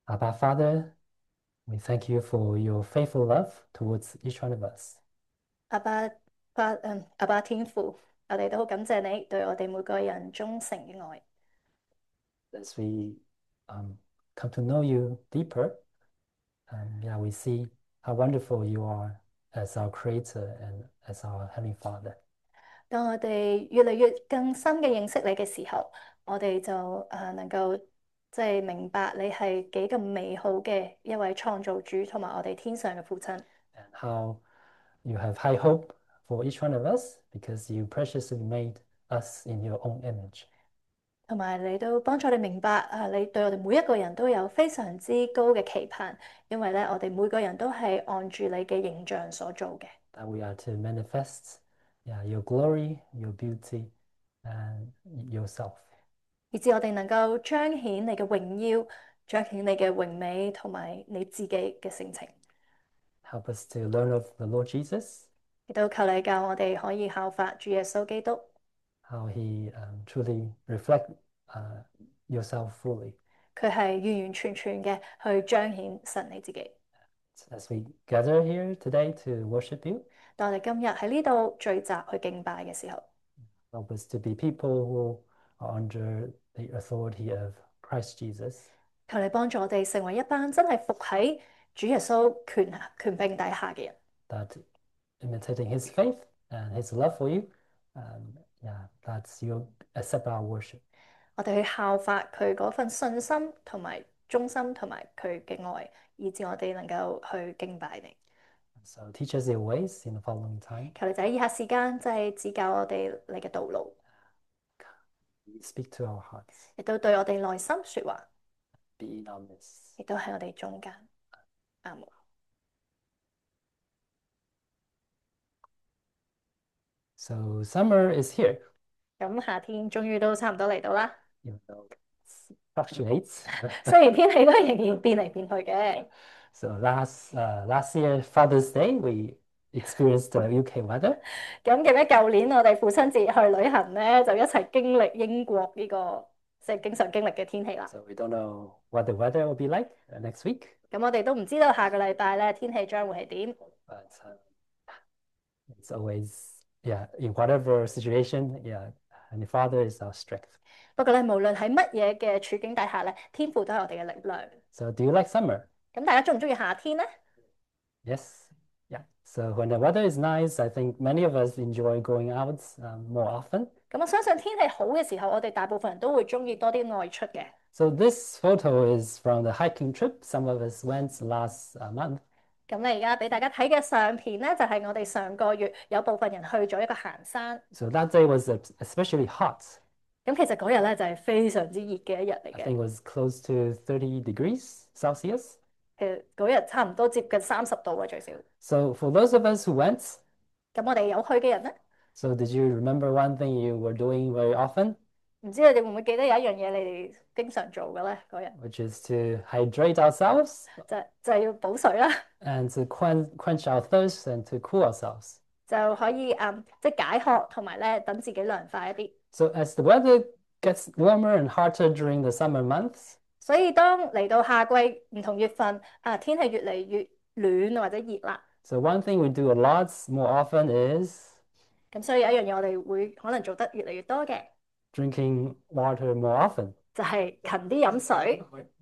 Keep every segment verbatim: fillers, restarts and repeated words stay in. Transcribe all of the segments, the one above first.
Abba Father, we thank you for your faithful love towards each one of us. 阿爸爸，嗯，阿爸天父，我哋都好感謝你對我哋每個人忠誠嘅愛。 As we um, come to know you deeper, um, yeah, we see how wonderful you are as our Creator and as our Heavenly Father. 當我哋越嚟越更深嘅認識你嘅時候，我哋就誒能夠即係明白你係幾咁美好嘅一位創造主，同埋我哋天上嘅父親， And how you have high hope for each one of us because you preciously made us in your own image. 同埋你都幫助我哋明白啊，你對我哋每一個人都有非常之高嘅期盼，因為咧我哋每個人都係按住你嘅形象所做嘅。 That we are to manifest, yeah, your glory, your beauty, and yourself. 以至我哋能夠彰顯你嘅榮耀，彰顯你嘅榮美同埋你自己嘅性情。 Help us to learn of the Lord Jesus, 亦都求你教我哋可以效法主耶穌基督， how he um, truly reflect uh, yourself fully. 佢係完完全全嘅去彰顯神你自己。 As we gather here today to worship you, 當我哋今日喺呢度聚集去敬拜嘅時候， help us to be people who are under the authority of Christ Jesus, 求你幫助我哋成為一班真係服喺主耶穌權權柄底下嘅人。 that imitating his faith and his love for you, um, yeah, that's you accept our worship. 我哋去效法佢嗰份信心同埋忠心同埋佢嘅愛，以至我哋能夠去敬拜你。 So teach us your ways in the following time. 求你就喺以下時間，即係指教我哋你嘅道路， Speak to our hearts. 亦都對我哋內心說話， Be in our midst. 亦都喺我哋中間。阿門。 So summer is here, 咁夏天終於都差唔多嚟到啦， even though it fluctuates. 雖然天氣都仍然變嚟變去嘅。 So last uh, last year Father's Day we experienced the U K weather. 咁記唔記得舊年我哋父親節去旅行咧，就一齊經歷英國呢個即係經常經歷嘅天氣啦。 So we don't know what the weather will be like uh, next week, 咁我哋都唔知道下個禮拜咧天氣將會係點。 but uh, it's always yeah in whatever situation yeah, and the Father is our strength. 不過咧，無論喺乜嘢嘅處境底下咧，天父都係我哋嘅力量。 So do you like summer? 咁大家中唔中意夏天咧？ Yes. Yeah. So when the weather is nice, I think many of us enjoy going out um, more often. 咁我相信天氣好嘅時候，我哋大部分人都會中意多啲外出嘅。 So this photo is from the hiking trip some of us went last uh, month. 咁你而家俾大家睇嘅相片咧，就係我哋上個月有部分人去咗一個行山。 So that day was uh, especially hot. 咁其實嗰日咧就係非常之熱嘅一日嚟 I 嘅。 think it was close to thirty degrees Celsius. 誒，嗰日差唔多接近三十度啊，最少。 So for those of us who went, 咁我哋有去嘅人咧， so did you remember one thing you were doing very often, 唔知你哋會唔會記得有一樣嘢你哋經常做嘅咧？嗰日 which is to hydrate ourselves 就係就係要補水啦， and to quench, quench our thirst and to cool ourselves. 就可以誒即係解渴，同埋咧等自己涼快一啲。 So as the weather gets warmer and hotter during the summer months, 所以當嚟到夏季唔同月份啊，天氣越嚟越暖或者熱啦， so one thing we do a lot more often is 咁所以有一樣嘢我哋會可能做得越嚟越多嘅， drinking water more often. 就係勤啲飲水。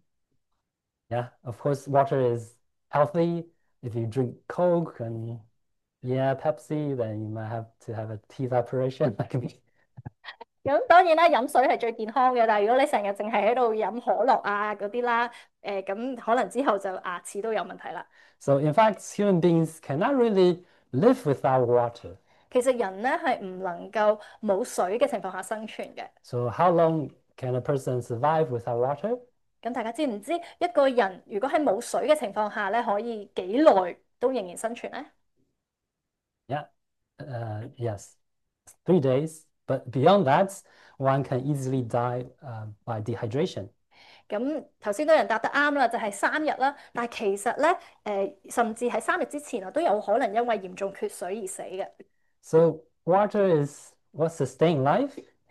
Yeah, of course, water is healthy. If you drink Coke and yeah, Pepsi, then you might have to have a teeth operation like me. 咁當然啦，飲水係最健康嘅，但係如果你成日淨係喺度飲可樂啊嗰啲啦，誒咁可能之後就牙齒都有問題啦。 So in fact, human beings cannot really live without water. 其實人咧係唔能夠冇水嘅情況下生存嘅。 So how long can a person survive without water? 咁大家知唔知一個人如果喺冇水嘅情況下咧，可以幾耐都仍然生存咧？ Yeah, uh, yes, three days. But beyond that, one can easily die uh, by dehydration. 咁頭先都有人答得啱啦，就係三日啦。但係其實咧，誒甚至喺三日之前啊，都有可能因為嚴重缺水而死嘅。 So water is what sustains life.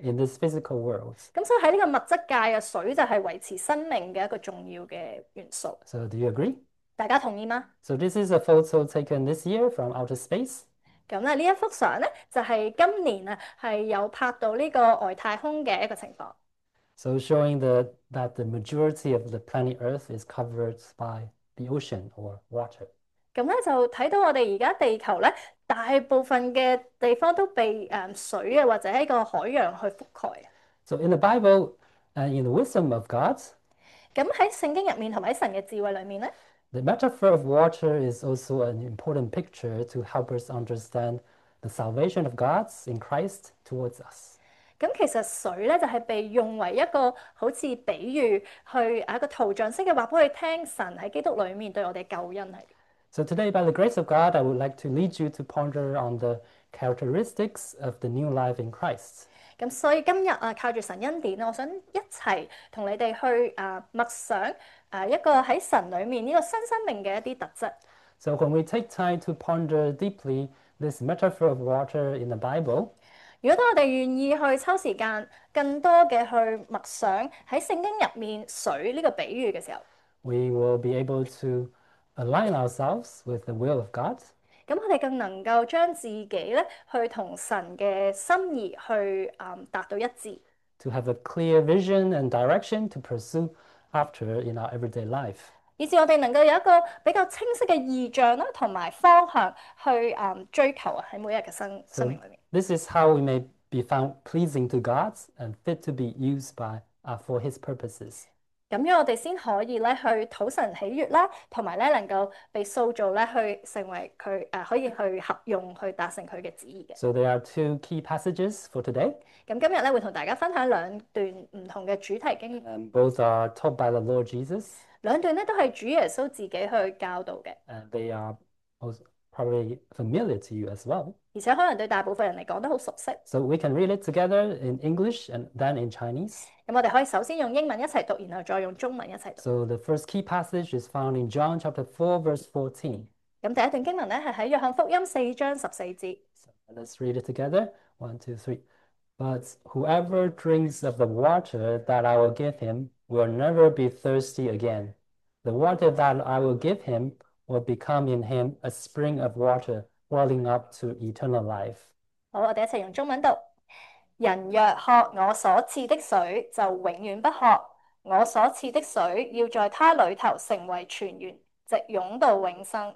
in this physical world. 咁所以喺呢個物質界嘅水就係維持生命嘅一個重要嘅元素。 So do you agree? 大家同意嗎？ So this is a photo taken this year from outer space. 咁咧呢一幅相咧就係今年啊係有拍到呢個外太空嘅一個情況。 So showing the that the majority of the planet Earth is covered by the ocean or water. 咁咧就睇到我哋而家地球咧，大部分嘅地方都被誒水啊或者一個海洋去覆蓋。 So in the Bible and in the wisdom of God, 咁喺聖經入面同埋喺神嘅智慧裏面咧， the metaphor of water is also an important picture to help us understand the salvation of God in Christ towards us. 咁其實水咧就係被用為一個好似比喻去誒一個圖像式嘅話俾佢聽，神喺基督裏面對我哋救恩係。 So today, by the grace of God, I would like to lead you to ponder on the characteristics of the new life in Christ. 咁所以今日啊，靠住神恩典，我想一齊同你哋去啊默想啊一個喺神裏面呢個新生命嘅一啲特質。 So when we take time to ponder deeply this metaphor of water in the Bible, 如果當我哋願意去抽時間，更多嘅去默想喺聖經入面水呢個比喻嘅時候， we will be able to align ourselves with the will of God, 咁我哋更能夠將自己咧去同神嘅心意去啊達到一致， to have a clear vision and direction to pursue after in our everyday life. 以至我哋能夠有一個比較清晰嘅意象啦，同埋方向去啊追求啊喺每一日嘅生生 So 命裏面。 this is how we may be found pleasing to God and fit to be used by uh, for His purposes. 咁樣我哋先可以咧去討神喜悅啦，同埋咧能夠被塑造咧去成為佢誒、呃、可以去合用去達成佢嘅旨意嘅。 So there are two key passages for today, 咁今日咧會同大家分享兩段唔同嘅主題經， and both are taught by the Lord Jesus, 兩段咧都係主耶穌自己去教導嘅， and they are also probably familiar to you as well. 而且可能對大部分人嚟講都好熟悉。 So we can read it together in English and then in Chinese. 咁我哋可以首先用英文一齊讀，然後再用中文一齊讀。 So the first key passage is found in John chapter four, verse fourteen. 咁第一段經文咧係喺約翰福音四章十四節。 So let's read it together. One, two, three. But whoever drinks of the water that I will give him will never be thirsty again. The water that I will give him will become in him a spring of water welling up to eternal life. 好，我哋一齊用中文讀。人若喝我所賜的水，就永遠不渴。我所賜的水要在他裏頭成為泉源，直湧到永生。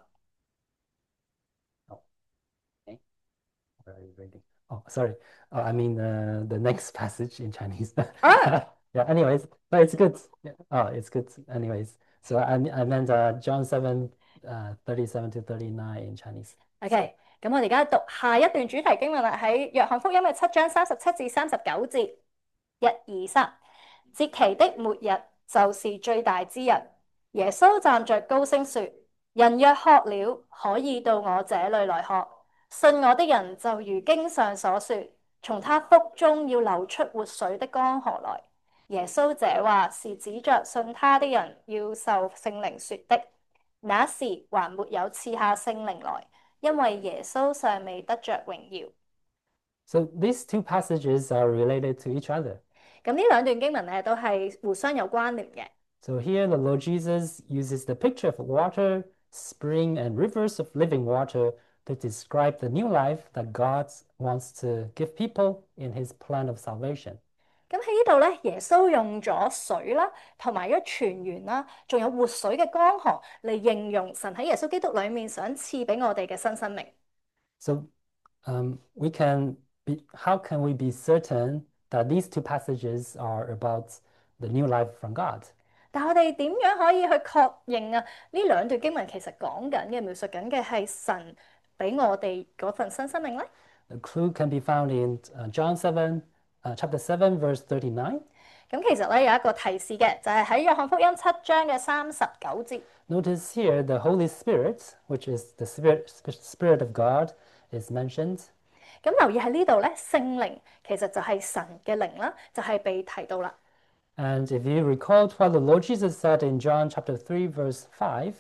Okay. Where are you reading? Oh, sorry. Oh, I mean uh, the next passage in Chinese. Ah. Yeah, anyways, but it's good. Yeah. Oh, it's good. Anyways, so I, I meant uh, John seven, uh, thirty-seven to thirty-nine in Chinese. OK，咁我哋而家讀下一段主題經文啦，喺約翰福音嘅七章三十七至三十九節。一、二、三，節期的末日就是最大之日。耶穌站着高聲說：人若渴了，可以到我這裏來喝。信我的人就如經上所說，從他腹中要流出活水的江河來。耶穌這話是指着信他的人要受聖靈說的。那時還沒有賜下聖靈來，因為耶穌尚未得着榮耀。 So these two passages are related to each other. 咁呢兩段經文咧都係互相有關聯嘅。 So here the Lord Jesus uses the picture of water, spring, and rivers of living water to describe the new life that God wants to give people in His plan of salvation. 咁喺呢度咧，耶穌用咗水啦，同埋一泉源啦，仲有活水嘅江河嚟形容神喺耶穌基督裏面想賜俾我哋嘅新生命。 So um, we can be, how can we be certain that these two passages are about the new life from God? 但係我哋點樣可以去確認啊？呢兩段經文其實講緊嘅、描述緊嘅係神俾我哋嗰份新生命咧？ The clue can be found in uh, John seven, uh, chapter seven, verse thirty-nine. 咁其實咧有一個提示嘅，就係喺約翰福音七章嘅三十九節。 Notice here the Holy Spirit, which is the Spirit, Spirit of God, is mentioned. 咁留意喺呢度咧，聖靈其實就係神嘅靈啦，就係被提到啦。 And if you recall what the Lord Jesus said in John chapter three, verse five,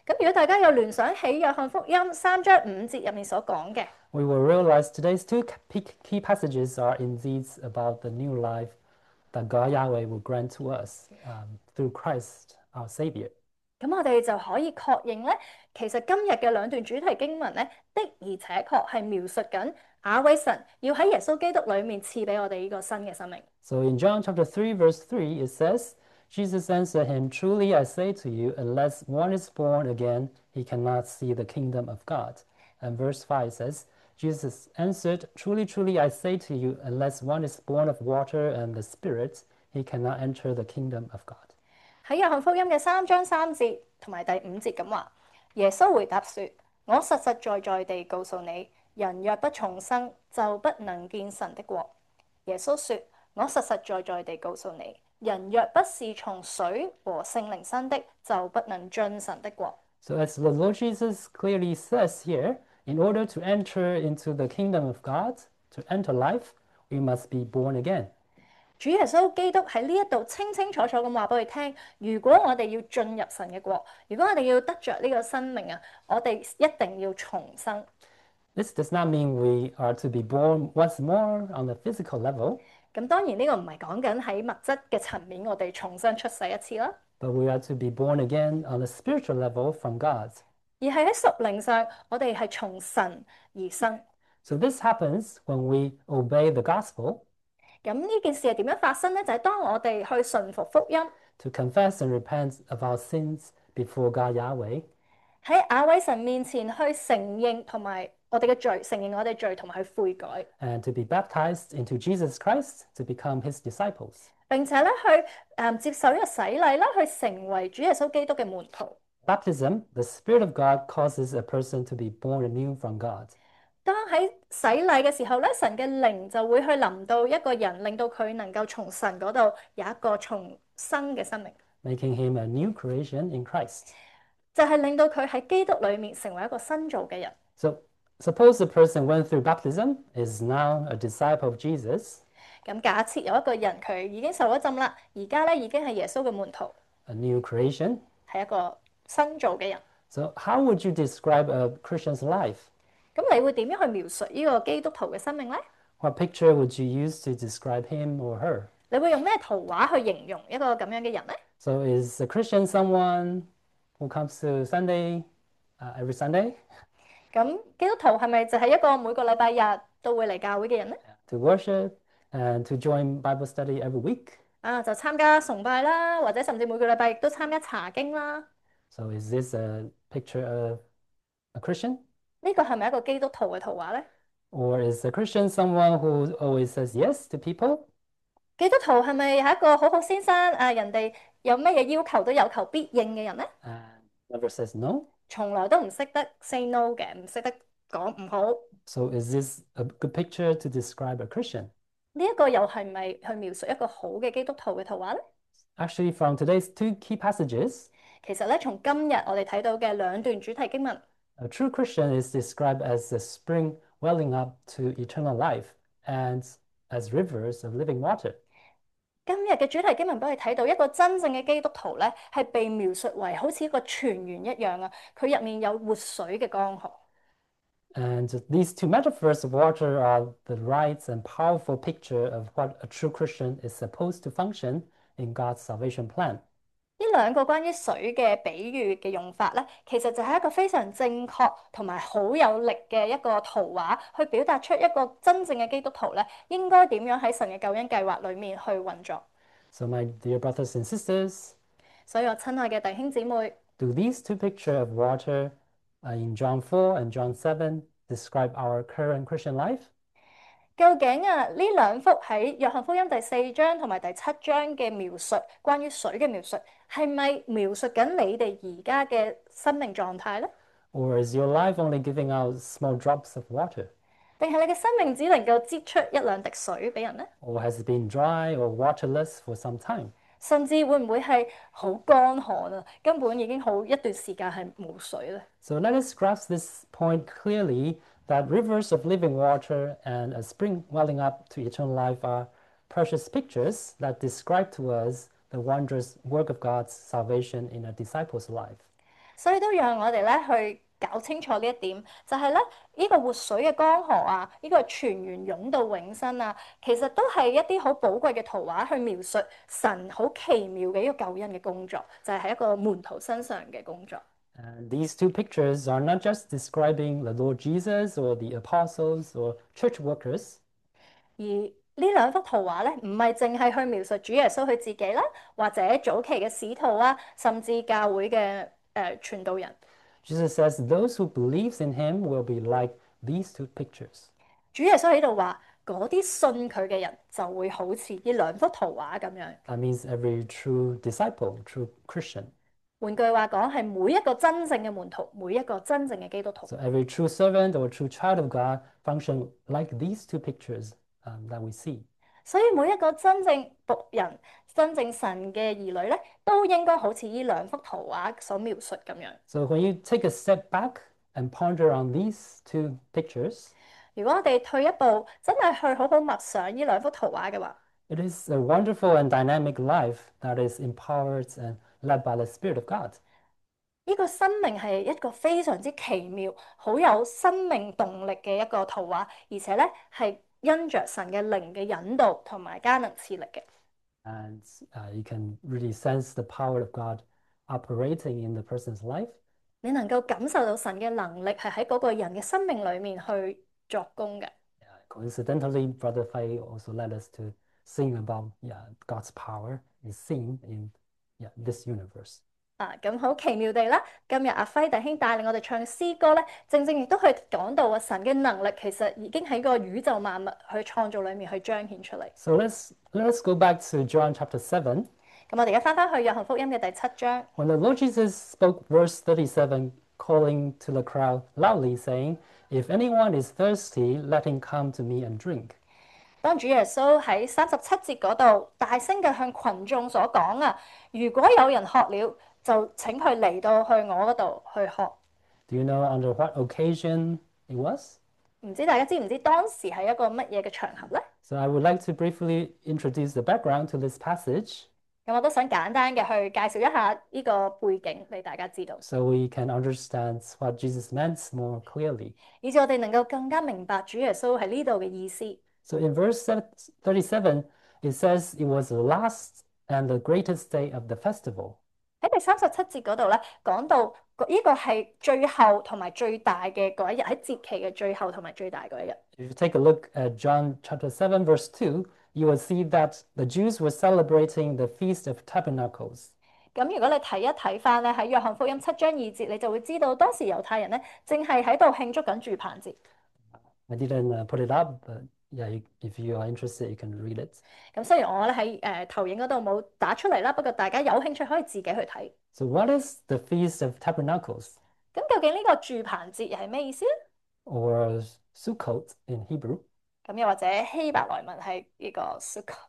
咁如果大家有聯想起約翰福音三章五節入面所講嘅， we will realize today's two key key passages are indeed about the new life that God Yahweh will grant to us um, through Christ our Savior. 咁我哋就可以確認咧，其實今日嘅兩段主題經文咧，的而且確係描述緊雅偉神要喺耶穌基督裏面賜俾我哋呢個新嘅生命。 So in John chapter three, verse three, it says, Jesus answered him, Truly I say to you, unless one is born again, he cannot see the kingdom of God. And verse five says, Jesus answered, Truly, truly I say to you, unless one is born of water and the Spirit, he cannot enter the kingdom of God. 喺約翰福音嘅三章三節同埋第五節咁話，耶穌回答說：我實實在在地告訴你，人若不重生，就不能見神的國。耶穌說：我實實在在地告訴你，人若不是從水和聖靈生的，就不能進神的國。 So as the Lord Jesus clearly says here, in order to enter into the kingdom of God, to enter life, we must be born again. 主耶穌基督喺呢一度清清楚楚咁話俾佢聽，如果我哋要進入神嘅國，如果我哋要得着呢個生命啊，我哋一定要重生。 This does not mean we are to be born once more on the physical level. 咁當然呢個唔係講緊喺物質嘅層面，我哋重新出世一次啦， But we are to be born again on the spiritual level from God. 而係喺屬靈上，我哋係從神而生。 So this happens when we obey the gospel, 咁呢件事係點樣發生呢？就係當我哋去順服福音， to confess and repent of our sins before God Yahweh, 喺雅偉神面前去承認同埋我哋嘅罪，承認我哋罪同埋去悔改， and to be baptized into Jesus Christ to become his disciples. 並且咧去誒接受呢個洗禮啦，去成為主耶穌基督嘅門徒。 Baptism, the Spirit of God causes a person to be born anew from God. 當喺洗禮嘅時候咧，神嘅靈就會去臨到一個人，令到佢能夠從神嗰度有一個重生嘅生命， making him a new creation in Christ. 就係令到佢喺基督裏面成為一個新造嘅人。 So suppose the person went through baptism, is now a disciple of Jesus, 咁假設有一個人佢已經受咗浸啦，而家咧已經係耶穌嘅門徒， a new creation. 係一個新造嘅人。 So how would you describe a Christian's life? 咁你會點樣去描述呢個基督徒嘅生命呢？ What picture would you use to describe him or her? 你會用咩圖畫去形容一個咁樣嘅人呢？ So is a Christian someone who comes to Sunday uh, every Sunday 咁基督徒係咪就係一個每個禮拜日都會嚟教會嘅人呢？ to worship and to join Bible study every week? 啊，就參加崇拜啦，或者甚至每個禮拜亦都參加查經啦。 So is this a picture of a Christian? 呢個係咪一個基督徒嘅圖畫呢？ Or is a Christian someone who always says yes to people 基督徒係咪係一個好好先生？啊，人哋有咩嘢要求都有求必應嘅人呢？ and never says no? 從來都唔識得 say no 嘅，唔識得講唔好。 So is this a good picture to describe a Christian? 呢一個又係咪去描述一個好嘅基督徒嘅圖畫呢？ Actually, from today's two key passages, 其實咧，從今日我哋睇到嘅兩段主題經文， a true Christian is described as a spring welling up to eternal life and as rivers of living water. 今日嘅主題經文俾我哋睇到一個真正嘅基督徒咧，係被描述為好似一個泉源一樣啊！佢入面有活水嘅江河。 And these two metaphors of water are the right and powerful picture of what a true Christian is supposed to function in God's salvation plan. 呢兩個關於水嘅比喻嘅用法咧，其實就係一個非常正確同埋好有力嘅一個圖畫，去表達出一個真正嘅基督徒咧，應該點樣喺神嘅救恩計劃裏面去運作。 So my dear brothers and sisters, 所以我親愛嘅弟兄姊妹， do these two pictures of water uh, in John four and John seven describe our current Christian life? 究竟啊呢兩幅喺約翰福音第四章同埋第七章嘅描述，關於水嘅描述，係咪描述緊你哋而家嘅生命狀態呢？ Or is your life only giving out small drops of water? 定係你嘅生命只能夠擠出一兩滴水俾人呢？ Or has it been dry or waterless for some time? 甚至會唔會係好乾旱啊？根本已經好一段時間係冇水咧。 So let us grasp this point clearly that rivers of living water and a spring welling up to eternal life are precious pictures that describe to us the wondrous work of God's salvation in a disciple's life. 所以都讓我哋咧去搞清楚呢一點，就係咧呢個活水嘅江河啊，呢個泉源湧到永生啊，其實都係一啲好寶貴嘅圖畫去描述神好奇妙嘅一個救恩嘅工作，就係喺一個門徒身上嘅工作。 And these two pictures are not just describing the Lord Jesus or the apostles or church workers, 而呢兩幅圖畫咧，唔係淨係去描述主耶穌佢自己啦，或者早期嘅使徒啊，甚至教會嘅誒傳道人。 Jesus says those who believes in him will be like these two pictures. 主耶穌喺度話，嗰啲信佢嘅人就會好似呢兩幅圖畫咁樣。 That means every true disciple, true Christian. 換句話講，係每一個真正嘅門徒，每一個真正嘅基督徒。 So every true servant or true child of God function like these two pictures um, that we see. 所以每一個真正僕人、真正神嘅兒女咧，都應該好似呢兩幅圖畫所描述咁樣。 So when you take a step back and ponder on these two pictures, 如果我哋退一步，真係去好好默想呢兩幅圖畫嘅話， it is a wonderful and dynamic life that is empowered and led by the Spirit of God. 呢個生命係一個非常之奇妙、好有生命動力嘅一個圖畫，而且咧係因着神嘅靈嘅引導同埋加能賜力嘅。 And uh, you can really sense the power of God operating in the person's life. 你能夠感受到神嘅能力係喺嗰個人嘅生命裏面去作工嘅。 Yeah, coincidentally, Brother Fay also led us to sing about yeah, God's power is seen in yeah, this universe. 啊，咁好奇妙地啦！今日阿輝弟兄帶領我哋唱嘅詩歌咧，正正亦都去講到啊，神嘅能力其實已經喺個宇宙萬物去創造裏面去彰顯出嚟。 So let's let's go back to John chapter seven. 咁我哋而家翻返去約翰福音嘅第七章。 When the Lord Jesus spoke verse thirty-seven, calling to the crowd loudly, saying, If anyone is thirsty, let him come to me and drink. 當主耶穌喺三十七節嗰度大聲嘅向群眾所講啊，如果有人渴了，就請佢嚟到去我嗰度去喝。 Do you know under what occasion it was? 唔知大家知唔知當時係一個乜嘢嘅場合咧？ So I would like to briefly introduce the background to this passage 咁我都想簡單嘅去介紹一下呢個背景俾大家知道， so we can understand what Jesus meant more clearly. 以至我哋能夠更加明白主耶穌喺呢度嘅意思。 So in verse thirty-seven, it says it was the last and the greatest day of the festival. 喺第三十七節嗰度咧，講到呢個係最後同埋最大嘅嗰一日，喺節期嘅最後同埋最大嗰一日。 If you take a look at John chapter seven, verse two, you will see that the Jews were celebrating the Feast of Tabernacles. 咁如果你睇一睇翻咧喺約翰福音七章二節，你就會知道當時猶太人咧正係喺度慶祝緊住棚節。 I didn't uh, put it up, but yeah, you, if you are interested, you can read it. 咁雖然我咧喺誒投影嗰度冇打出嚟啦，不過大家有興趣可以自己去睇。 So what is the Feast of Tabernacles, 咁究竟呢個住棚節係咩意思咧？ or Sukkot in Hebrew? 咁又或者希伯來文係呢個 Sukkot。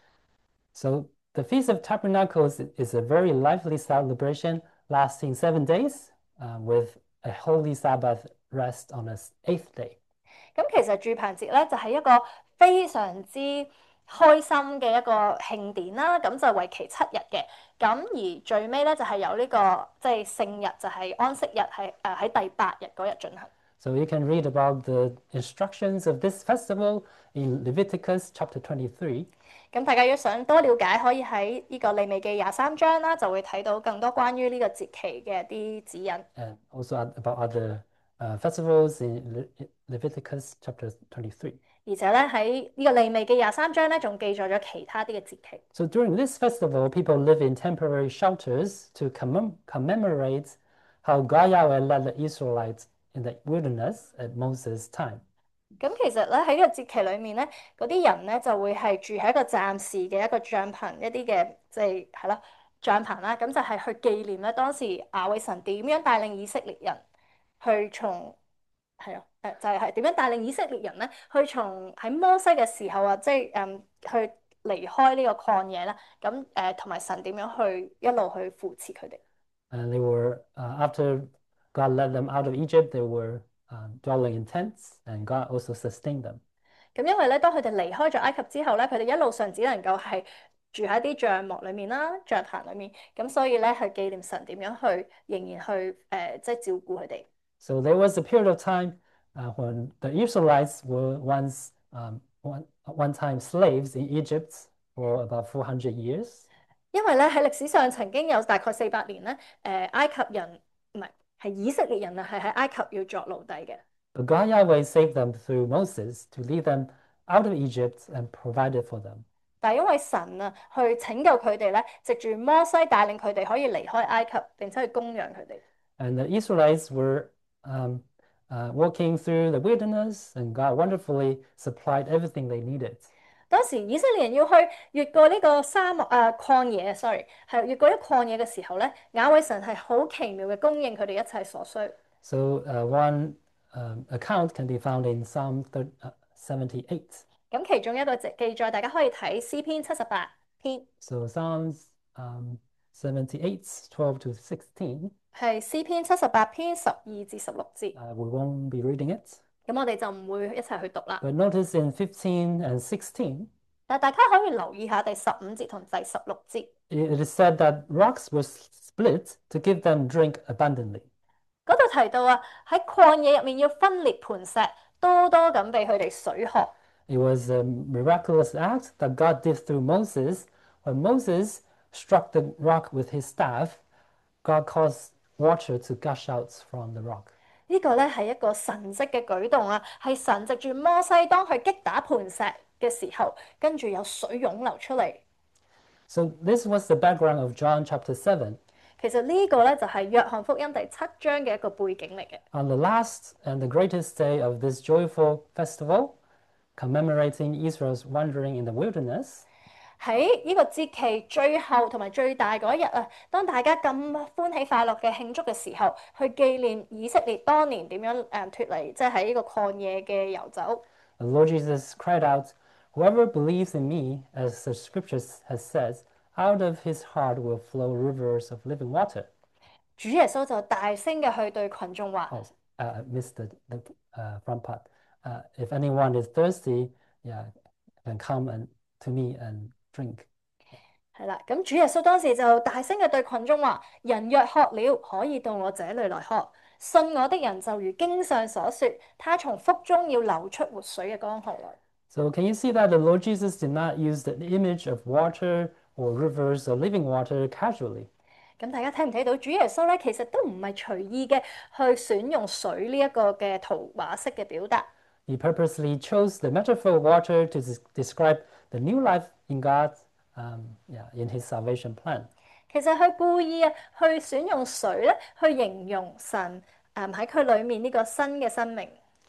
So the Feast of Tabernacles is a very lively celebration lasting seven days uh, with a holy Sabbath rest on the eighth day. 咁其實住棚節咧就係一個非常之開心嘅一個慶典啦，咁就為期七日嘅。咁而最尾咧就係有呢個即係聖日，就係安息日，係誒喺第八日嗰日進行。 So you can read about the instructions of this festival in Leviticus chapter twenty-three. 咁大家如果想多了解，可以喺呢個利未記廿三章啦，就會睇到更多關於呢個節期嘅啲指引。 And also about other uh, festivals in Le Leviticus chapter twenty-three. 而且咧喺呢個利未記廿三章咧，仲記載咗其他啲嘅節期。 So during this festival, people live in temporary shelters to commem commemorate how God Yahweh led the Israelites in the wilderness at Moses' time. 咁其實咧喺呢個節期裏面咧，嗰啲人咧就會係住喺一個暫時嘅一個帳篷，一啲嘅即係係咯帳篷啦。咁就係去紀念咧當時亞偉神點樣帶領以色列人去從係啊誒就係係點樣帶領以色列人咧去從喺摩西嘅時候啊，即係誒去離開呢個曠野啦。咁誒同埋神點樣去一路去扶持佢哋。 And they were, uh, after God led them out of Egypt, they were uh, dwelling in tents, and God also sustained them. 咁因為咧，當佢哋離開咗埃及之後咧，佢哋一路上只能夠係住喺啲帳幕裏面啦、帳棚裏面，咁所以咧去紀念神點樣去仍然去誒、呃、即係照顧佢哋。 So there was a period of time uh, when the Israelites were once um, one, one time slaves in Egypt for about four hundred years. 因為咧喺歷史上曾經有大概四百年咧，誒、呃、埃及人唔係係以色列人啊，係喺埃及要作奴隸嘅。 But God Yahweh saved them through Moses to lead them out of Egypt and provided for them. 但係因為神啊去拯救佢哋咧，藉住摩西帶領佢哋可以離開埃及，並且去供養佢哋。 And the Israelites were um, uh, walking through the wilderness, and God wonderfully supplied everything they needed. 當時以色列人要去越過呢個沙漠啊曠野，sorry 係越過啲曠野嘅時候咧，雅偉神係好奇妙嘅供應佢哋一切所需。 So uh, one um, account can be found in Psalm seventy-eight. 咁其中一個記記載，大家可以睇詩篇七十八篇， So Psalms um, seventy-eight, twelve to sixteen. 係詩篇七十八篇十二至十六節。 Uh, we won't be reading it. 咁我哋就唔會一齊去讀啦。 But notice in fifteen and sixteen, 但大家可以留意下第十五節同第十六節， it is said that rocks were split to give them drink abundantly. 嗰度提到啊，喺曠野入面要分裂磐石，多多咁俾佢哋水喝。 It was a miraculous act that God did through Moses. When Moses struck the rock with his staff, God caused water to gush out from the rock. 呢個咧係一個神蹟嘅舉動啊，係神藉住摩西當佢擊打磐石嘅時候，跟住有水湧流出嚟。 So this was the background of John chapter seven. 其實呢個咧就係約翰福音第七章嘅一個背景嚟嘅。 On the last and the greatest day of this joyful festival, commemorating Israel's wandering in the wilderness, 喺呢個節期最後同埋最大嗰一日啊，當大家咁歡喜快樂嘅慶祝嘅時候，去紀念以色列當年點樣誒脱離，即係喺呢個曠野嘅遊走。 the Lord Jesus cried out, "Whoever believes in me, as the scriptures has said, out of his heart will flow rivers of living water." 主耶穌就大聲嘅去對群眾話： Oh, uh, I missed the, the uh, front part. Uh, if anyone is thirsty, yeah, can come and to me and drink. 係啦，咁主耶穌當時就大聲嘅對群眾話：人若渴了，可以到我這裏來喝。信我的人就如經上所說，他從腹中要流出活水嘅江河來。 So can you see that the Lord Jesus did not use the image of water or rivers or living water casually? 咁大家睇唔睇到主耶穌咧？其實都唔係隨意嘅去選用水呢一個嘅圖畫式嘅表達。 He purposely chose the metaphor of water to des- describe the new life in God, um, yeah, in His salvation plan. 其實佢故意啊去選用水咧，去形容神誒喺佢裏面呢個新嘅生命。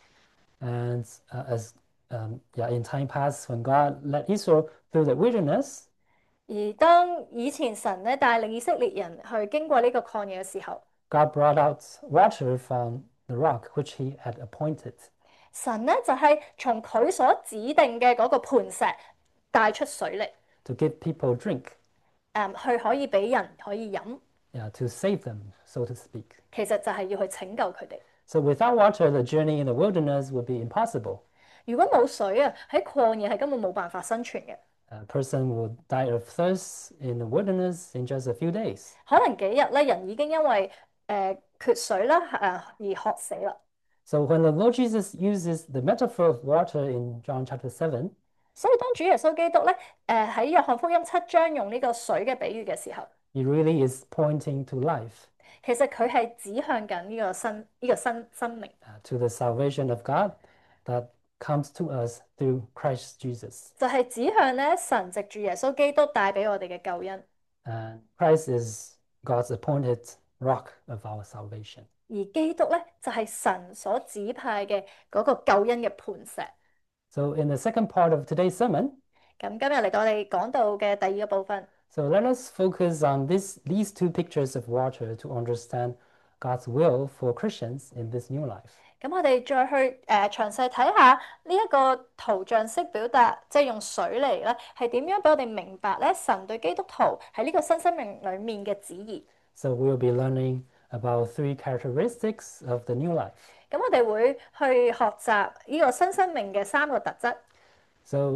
And uh, as um, yeah, in time past, when God led Israel through the wilderness, 而當以前神咧帶領以色列人去經過呢個曠野嘅時候， God brought out water from the rock which He had appointed. 神咧就係從佢所指定嘅嗰個磐石帶出水嚟， to give people drink, 誒去可以俾人可以飲。 yeah, to save them, so to speak. 其實就係要去拯救佢哋。 So without water, the journey in the wilderness would be impossible. 如果冇水啊，喺曠野係根本冇辦法生存嘅。 A person would die of thirst in the wilderness in just a few days. 可能幾日咧，人已經因為誒、呃、缺水啦誒、呃、而渴死啦。 So when the Lord Jesus uses the metaphor of water in John chapter seven, 所以當主耶穌基督咧誒喺約翰福音七章用呢個水嘅比喻嘅時候， He really is pointing to life, 其實佢係指向緊呢個新呢、個新生命， uh, to the salvation of God that comes to us through Christ Jesus. 就係指向咧神藉住耶穌基督帶俾我哋嘅救恩。 And Christ is God's appointed rock of our salvation. 而基督咧就係神所指派嘅嗰個救恩嘅磐石。 So in the second part of today's sermon, 咁今日嚟到我哋講到嘅第二個部分， so let us focus on this, these two pictures of water to understand God's will for Christians in this new life. 咁我哋再去誒、呃、詳細睇下呢一個圖像式表達，即係用水嚟咧，係點樣俾我哋明白咧神對基督徒喺呢個新生命裡面嘅旨意。 So we'll be learning about three characteristics of the new life. 咁我哋會去學習呢個新生命嘅三個特質。 So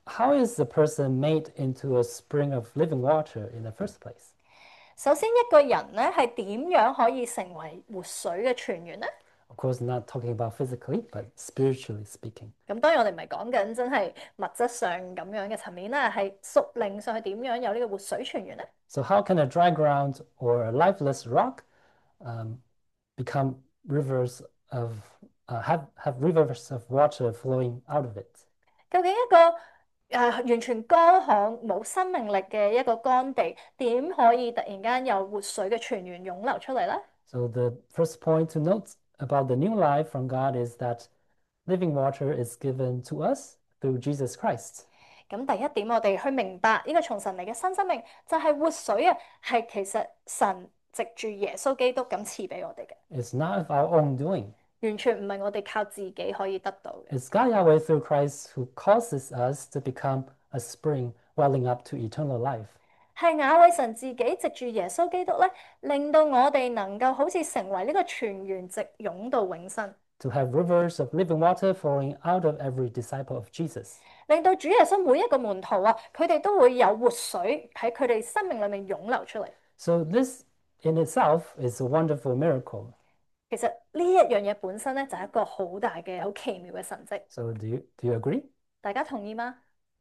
how is a person made into a spring of living water in the first place? 首先，一個人咧係點樣可以成為活水嘅泉源呢？ Of course, not talking about physically, but spiritually speaking. 咁當然我哋唔係講緊真係物質上咁樣嘅層面啦，係屬靈上係點樣有呢個活水泉源呢？ So, how can a dry ground or a lifeless rock um, become rivers of uh, have have rivers of water flowing out of it? 究竟一個誒、呃完全乾旱冇生命力嘅一個乾地，點可以突然間有活水嘅泉源湧流出嚟呢？ So, the first point to note about the new life from God is that living water is given to us through Jesus Christ. 咁第一點，我哋去明白呢個從神嚟嘅新生命就係活水啊，係其實神藉住耶穌基督咁賜俾我哋嘅， It's not of our own doing. 完全唔係我哋靠自己可以得到嘅。 It's God Yahweh through Christ who causes us to become a spring welling up to eternal life. 係雅偉神自己藉住耶穌基督咧，令到我哋能夠好似成為呢個泉源，直湧到永生， To have rivers of living water flowing out of every disciple of Jesus. 令到主耶穌每一個門徒啊，佢哋都會有活水喺佢哋生命裏面湧流出嚟。 So, this in itself is a wonderful miracle. 其實呢一樣嘢本身咧就係一個好大嘅、好奇妙嘅神蹟。 So, do you, do you agree? 大家同意嗎？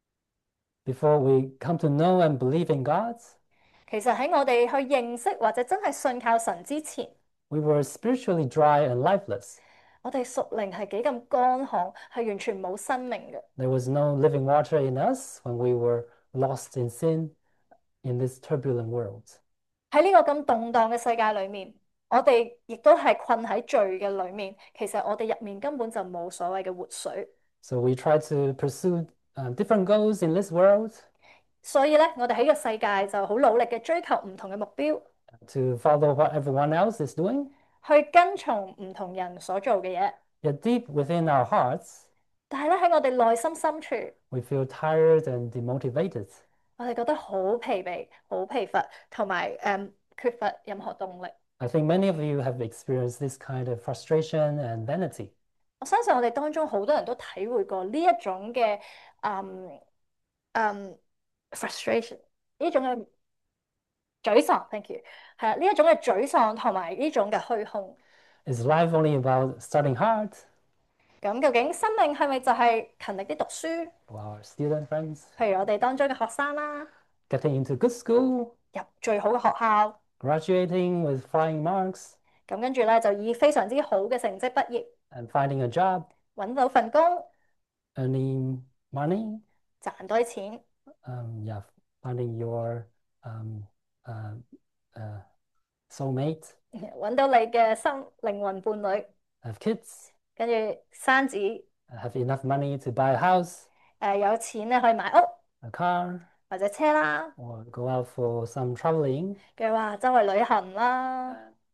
Before we come to know and believe in God, 其實喺我哋去認識或者真係信靠神之前， we were spiritually dry and lifeless. 我哋屬靈係幾咁乾旱，係完全冇生命嘅。 There was no living water in us when we were lost in sin in this turbulent world. 喺呢個咁動盪嘅世界裏面，我哋亦都係困喺罪嘅裏面。其實我哋入面根本就冇所謂嘅活水。 So we try to pursue uh, different goals in this world 所以咧，我哋喺呢個世界就好努力嘅追求唔同嘅目標， to follow what everyone else is doing. 去跟從唔同人所做嘅嘢。 Yet deep within our hearts, 但係咧喺我哋內心深處， we feel tired and demotivated. 我哋覺得好疲憊、好疲乏，同埋誒缺乏任何動力。 I think many of you have experienced this kind of frustration and vanity. 我相信我哋當中好多人都體會過呢一種嘅嗯嗯 frustration，呢種嘅沮喪。Thank you，係啊，呢一種嘅沮喪同埋呢種嘅虛空。 Is life only about studying hard? 咁究竟生命係咪就係勤力啲讀書？ For our student friends, 譬如我哋當中嘅學生啦， getting into good school, 入最好嘅學校， graduating with flying marks, 咁跟住咧就以非常之好嘅成績畢業， and finding a job, 揾到份工， earning money, 賺到啲錢， um, yeah, finding your um, uh, uh, soulmate, 揾到你嘅心靈魂伴侶， have kids, 跟住生子，誒、 have enough money to buy a house, 有錢咧可以買屋 a car, 或者車啦， or go out for some traveling, 嘅話周圍旅行啦，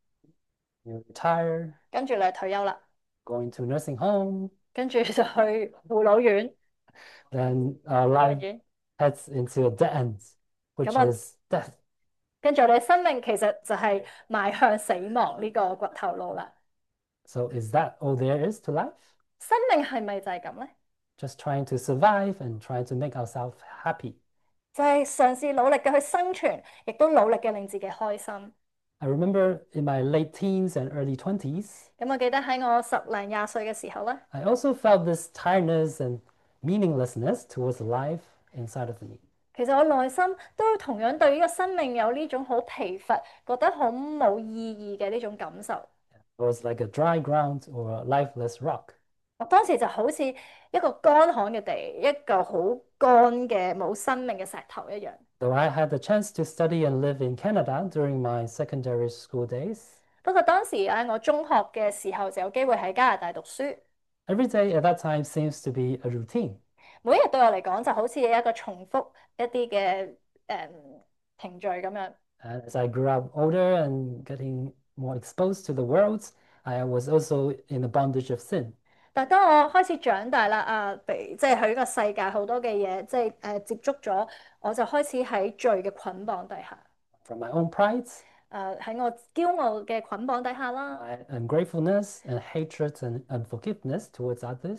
you retire, 跟住你退休啦， going to nursing home, 跟住就去護老院、 then our 護老 life 院， heads into a dead end, which 咁啊 is death. 跟住我哋生命其實就係邁向死亡呢個掘頭路啦。 So is that all there is to life? 生命係咪就係咁咧？ Just trying to survive and trying to make ourselves happy. 就係嘗試努力嘅去生存，亦都努力嘅令自己開心。 I remember in my late teens and early twenties, 咁我記得喺我十零廿歲嘅時候咧， I also felt this tiredness and meaninglessness towards life inside of me. 其實我內心都同樣對呢個生命有呢種好疲乏，覺得好冇意義嘅呢種感受。 It was like a dry ground or a lifeless rock. 我當時就好似一個乾旱嘅地，一個好乾嘅冇生命嘅石頭一樣。 Though I had the chance to study and live in Canada during my secondary school days, 不過當時喺我中學嘅時候就有機會喺加拿大讀書， every day at that time seems to be a routine. 每一日對我嚟講就好似一個重複一啲嘅誒程序咁樣。 And as I grew up older and getting more exposed to the world, I was also in the bondage of sin. 但係當我開始長大啦，啊，被即係喺呢個世界好多嘅嘢，即係誒接觸咗，我就開始喺罪嘅捆綁底下， From my own pride, 誒喺我驕傲嘅捆綁底下啦， my ungratefulness and hatred and unforgiveness towards others,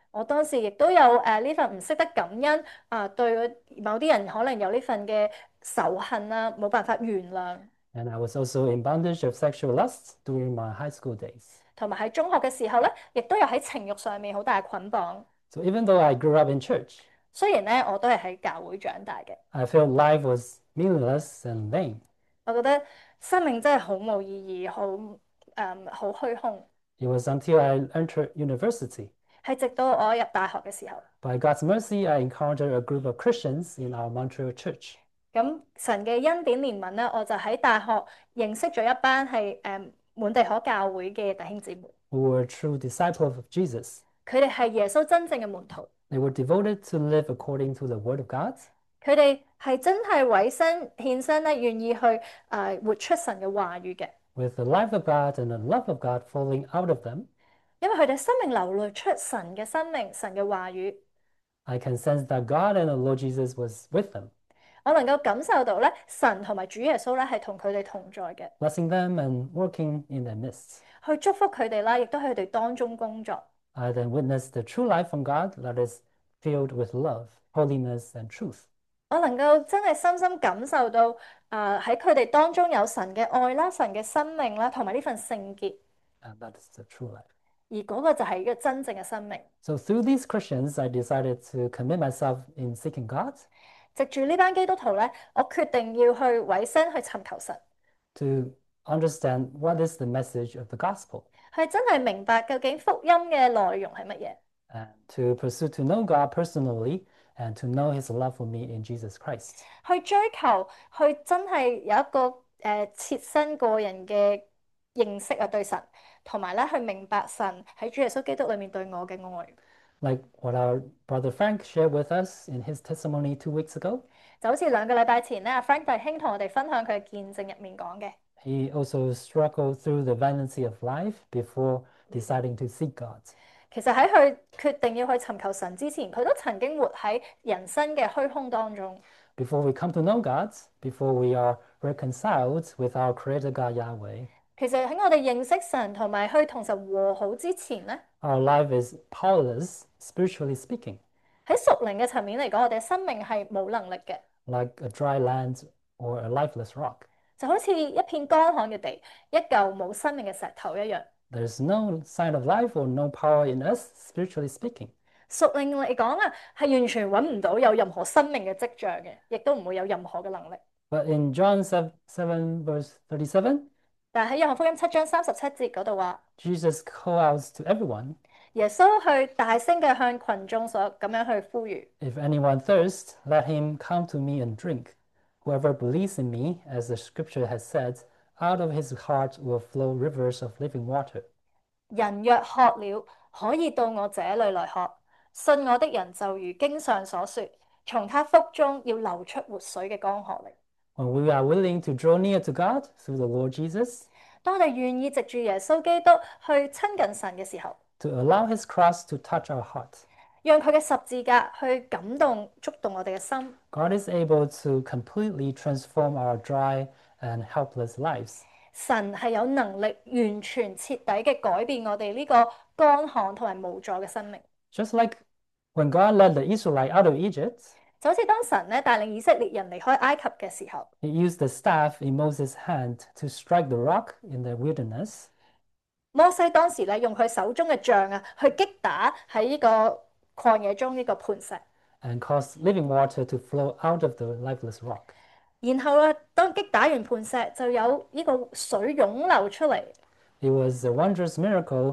我當時亦都有誒呢份唔識得感恩啊，對某啲人可能有呢份嘅仇恨啦，冇辦法原諒。 And I was also in bondage of sexual lust during my high school days. 同埋喺中學嘅時候咧，亦都有喺情慾上面好大捆綁。 So even though I grew up in church, 雖然咧我都係喺教會長大嘅， I felt life was meaningless and vain. 我覺得生命真係好冇意義，好誒好虛空。 It was until I entered university. 係直到我入大學嘅時候， By God's mercy, I encountered a group of Christians in our Montreal church 咁神嘅恩典憐憫咧，我就喺大學認識咗一班係誒滿地可教會嘅弟兄姊妹。 who were true disciples of Jesus. 佢哋係耶穌真正嘅門徒， They were devoted to live according to the Word of God, 佢哋係真係委身獻身咧，願意去誒、呃、活出神嘅話語嘅， with the life of God and the love of God flowing out of them. 因為佢哋生命流露出神嘅生命、神嘅話語， I can sense that God and the Lord Jesus was with them, 我能夠感受到咧神同埋主耶穌咧係同佢哋同在嘅， blessing them and working in their midst. 去祝福佢哋啦，亦都喺佢哋當中工作。 I then witnessed the true life from God that is filled with love, holiness, and truth. 我能夠真係深深感受到，啊喺佢哋當中有神嘅愛啦、神嘅生命啦，同埋呢份聖潔， And that is the true life. 而嗰個就係一個真正嘅生命。 So through these Christians, I decided to commit myself in seeking God, 藉住呢班基督徒咧，我決定要去委身去尋求神， to understand what is the message of the gospel, 去真係明白究竟福音嘅內容係乜嘢， and to pursue to know God personally and to know His love for me in Jesus Christ. 去追求，去真係有一個誒、呃、切身個人嘅認識啊對神，同埋咧去明白神喺主耶穌基督裏面對我嘅愛。 Like what our brother Frank shared with us in his testimony two weeks ago, 就好似兩個禮拜前咧，阿 Frank 弟兄同我哋分享佢嘅見證入面講嘅。 he also struggled through the vanity of life before deciding to seek God. 其實喺佢決定要去尋求神之前，佢都曾經活喺人生嘅虛空當中。 Before we come to know God, before we are reconciled with our Creator God Yahweh, 其實喺我哋認識神同埋去同神和好之前咧， our life is powerless, spiritually speaking, 喺屬靈嘅層面嚟講，我哋嘅生命係冇能力嘅， like a dry land or a lifeless rock. 就好似一片乾旱嘅地，一嚿冇生命嘅石頭一樣。 There's no sign of life or no power in us, spiritually speaking. 屬靈嚟講啊，係完全揾唔到有任何生命嘅跡象嘅，亦都唔會有任何嘅能力。 But in John seven, verse thirty-seven, 但係喺約翰福音七章三十七節嗰度話， Jesus calls out to everyone, 耶穌去大聲嘅向群眾所咁樣去呼籲。 If anyone thirsts, let him come to me and drink. Whoever believes in me, as the scripture has said, out of his heart will flow rivers of living water. 人若渴了，可以到我這裏來喝。信我的人就如經上所說，從他腹中要流出活水嘅江河嚟。 When we are willing to draw near to God through the Lord Jesus, 當我哋願意藉住耶穌基督去親近神嘅時候， to allow his cross to touch our heart, 讓佢嘅十字架去感動、觸動我哋嘅心， God is able to completely transform our dry and helpless lives. 神係有能力完全徹底嘅改變我哋呢個乾旱同埋無助嘅生命。 Just like when God led the Israelites out of Egypt, 就好似當神咧帶領以色列人離開埃及嘅時候， he used the staff in Moses' hand to strike the rock in the wilderness. 摩西當時咧用佢手中嘅杖啊，去擊打喺呢個曠野中呢個磐石， and cause living water to flow out of the lifeless rock. 然後啊，當擊打完磐石，就有呢個水湧流出嚟。 It was a wondrous miracle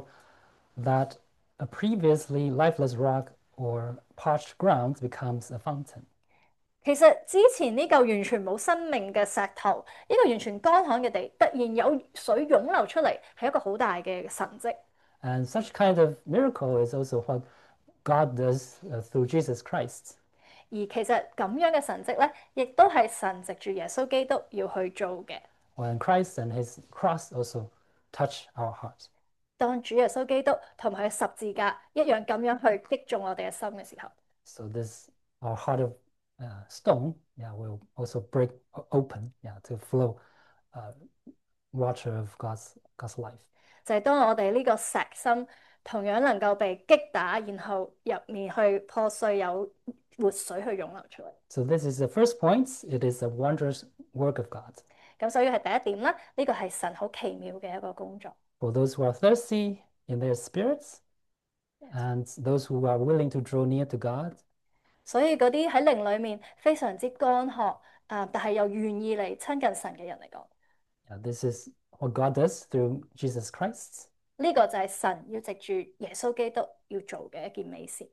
that a previously lifeless rock or parched ground becomes a fountain. 其實之前呢嚿完全冇生命嘅石頭，呢個完全乾旱嘅地，突然有水湧流出嚟，係一個好大嘅神蹟。 And such kind of miracle is also what God does uh, through Jesus Christ. 而其實咁樣嘅神蹟咧，亦都係神藉住耶穌基督要去做嘅。 When Christ and his cross also touch our heart. 當主耶穌基督同埋佢十字架一樣咁樣去擊中我哋嘅心嘅時候， So this our heart of uh, stone, yeah, will also break o- open, yeah, to flow uh, water of God's God's life. 就係當我哋呢個石心同樣能夠被擊打，然後入面去破碎，有活水去湧流出嚟。 So this is the first point. It is a wondrous work of God. 咁所以係第一點啦，呢個係神好奇妙嘅一個工作。 For those who are thirsty in their spirits and those who are willing to draw near to God. 所以嗰啲喺靈裏面非常之乾渴啊、呃但係又願意嚟親近神嘅人嚟講， Yeah, this is what God does through Jesus Christ. 呢個就係神要藉住耶穌基督要做嘅一件美事。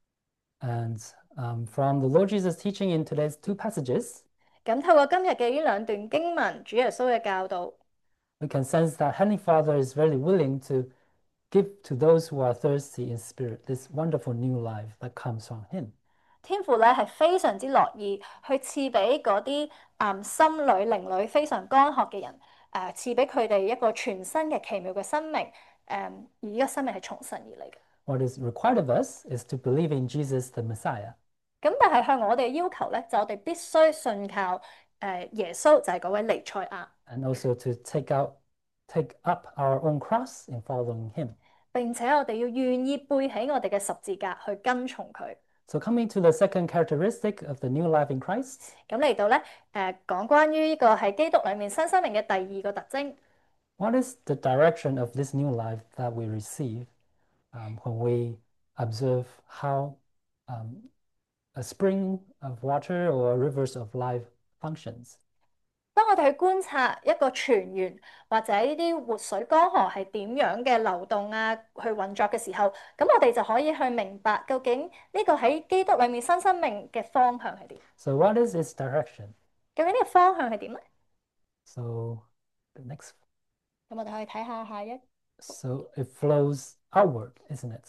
And um, from the Lord Jesus' teaching in today's two passages, 咁透過今日嘅呢兩段經文，主耶穌嘅教導， we can sense that Heavenly Father is very willing to give to those who are thirsty in spirit this wonderful new life that comes from Him. 天父咧係非常之樂意去賜俾嗰啲誒心裏靈裏非常乾渴嘅人，誒、呃、賜俾佢哋一個全新嘅奇妙嘅生命，誒、呃、而呢個生命係從神而嚟嘅。 What is required of us is to believe in Jesus the Messiah. 咁但係向我哋嘅要求咧，就我哋必須信靠誒、呃、耶穌，就係嗰位彌賽亞， And also to take out, take up our own cross in following Him. 並且我哋要願意背起我哋嘅十字架去跟從佢。 So coming to the second characteristic of the new life in Christ, 咁嚟到咧誒講關於呢個喺基督裏面新生命嘅第二個特徵。 what is the direction of this new life that we receive um, when we observe how um, a spring of water or rivers of life functions? 當我哋去觀察一個泉源或者呢啲活水江河係點樣嘅流動啊，去運作嘅時候，咁我哋就可以去明白究竟呢個喺基督裏面新生命嘅方向係點。 So what is its direction? 究竟呢個方向係點咧？ So the next, 咁我哋可以睇下下一， so it flows outward, isn't it?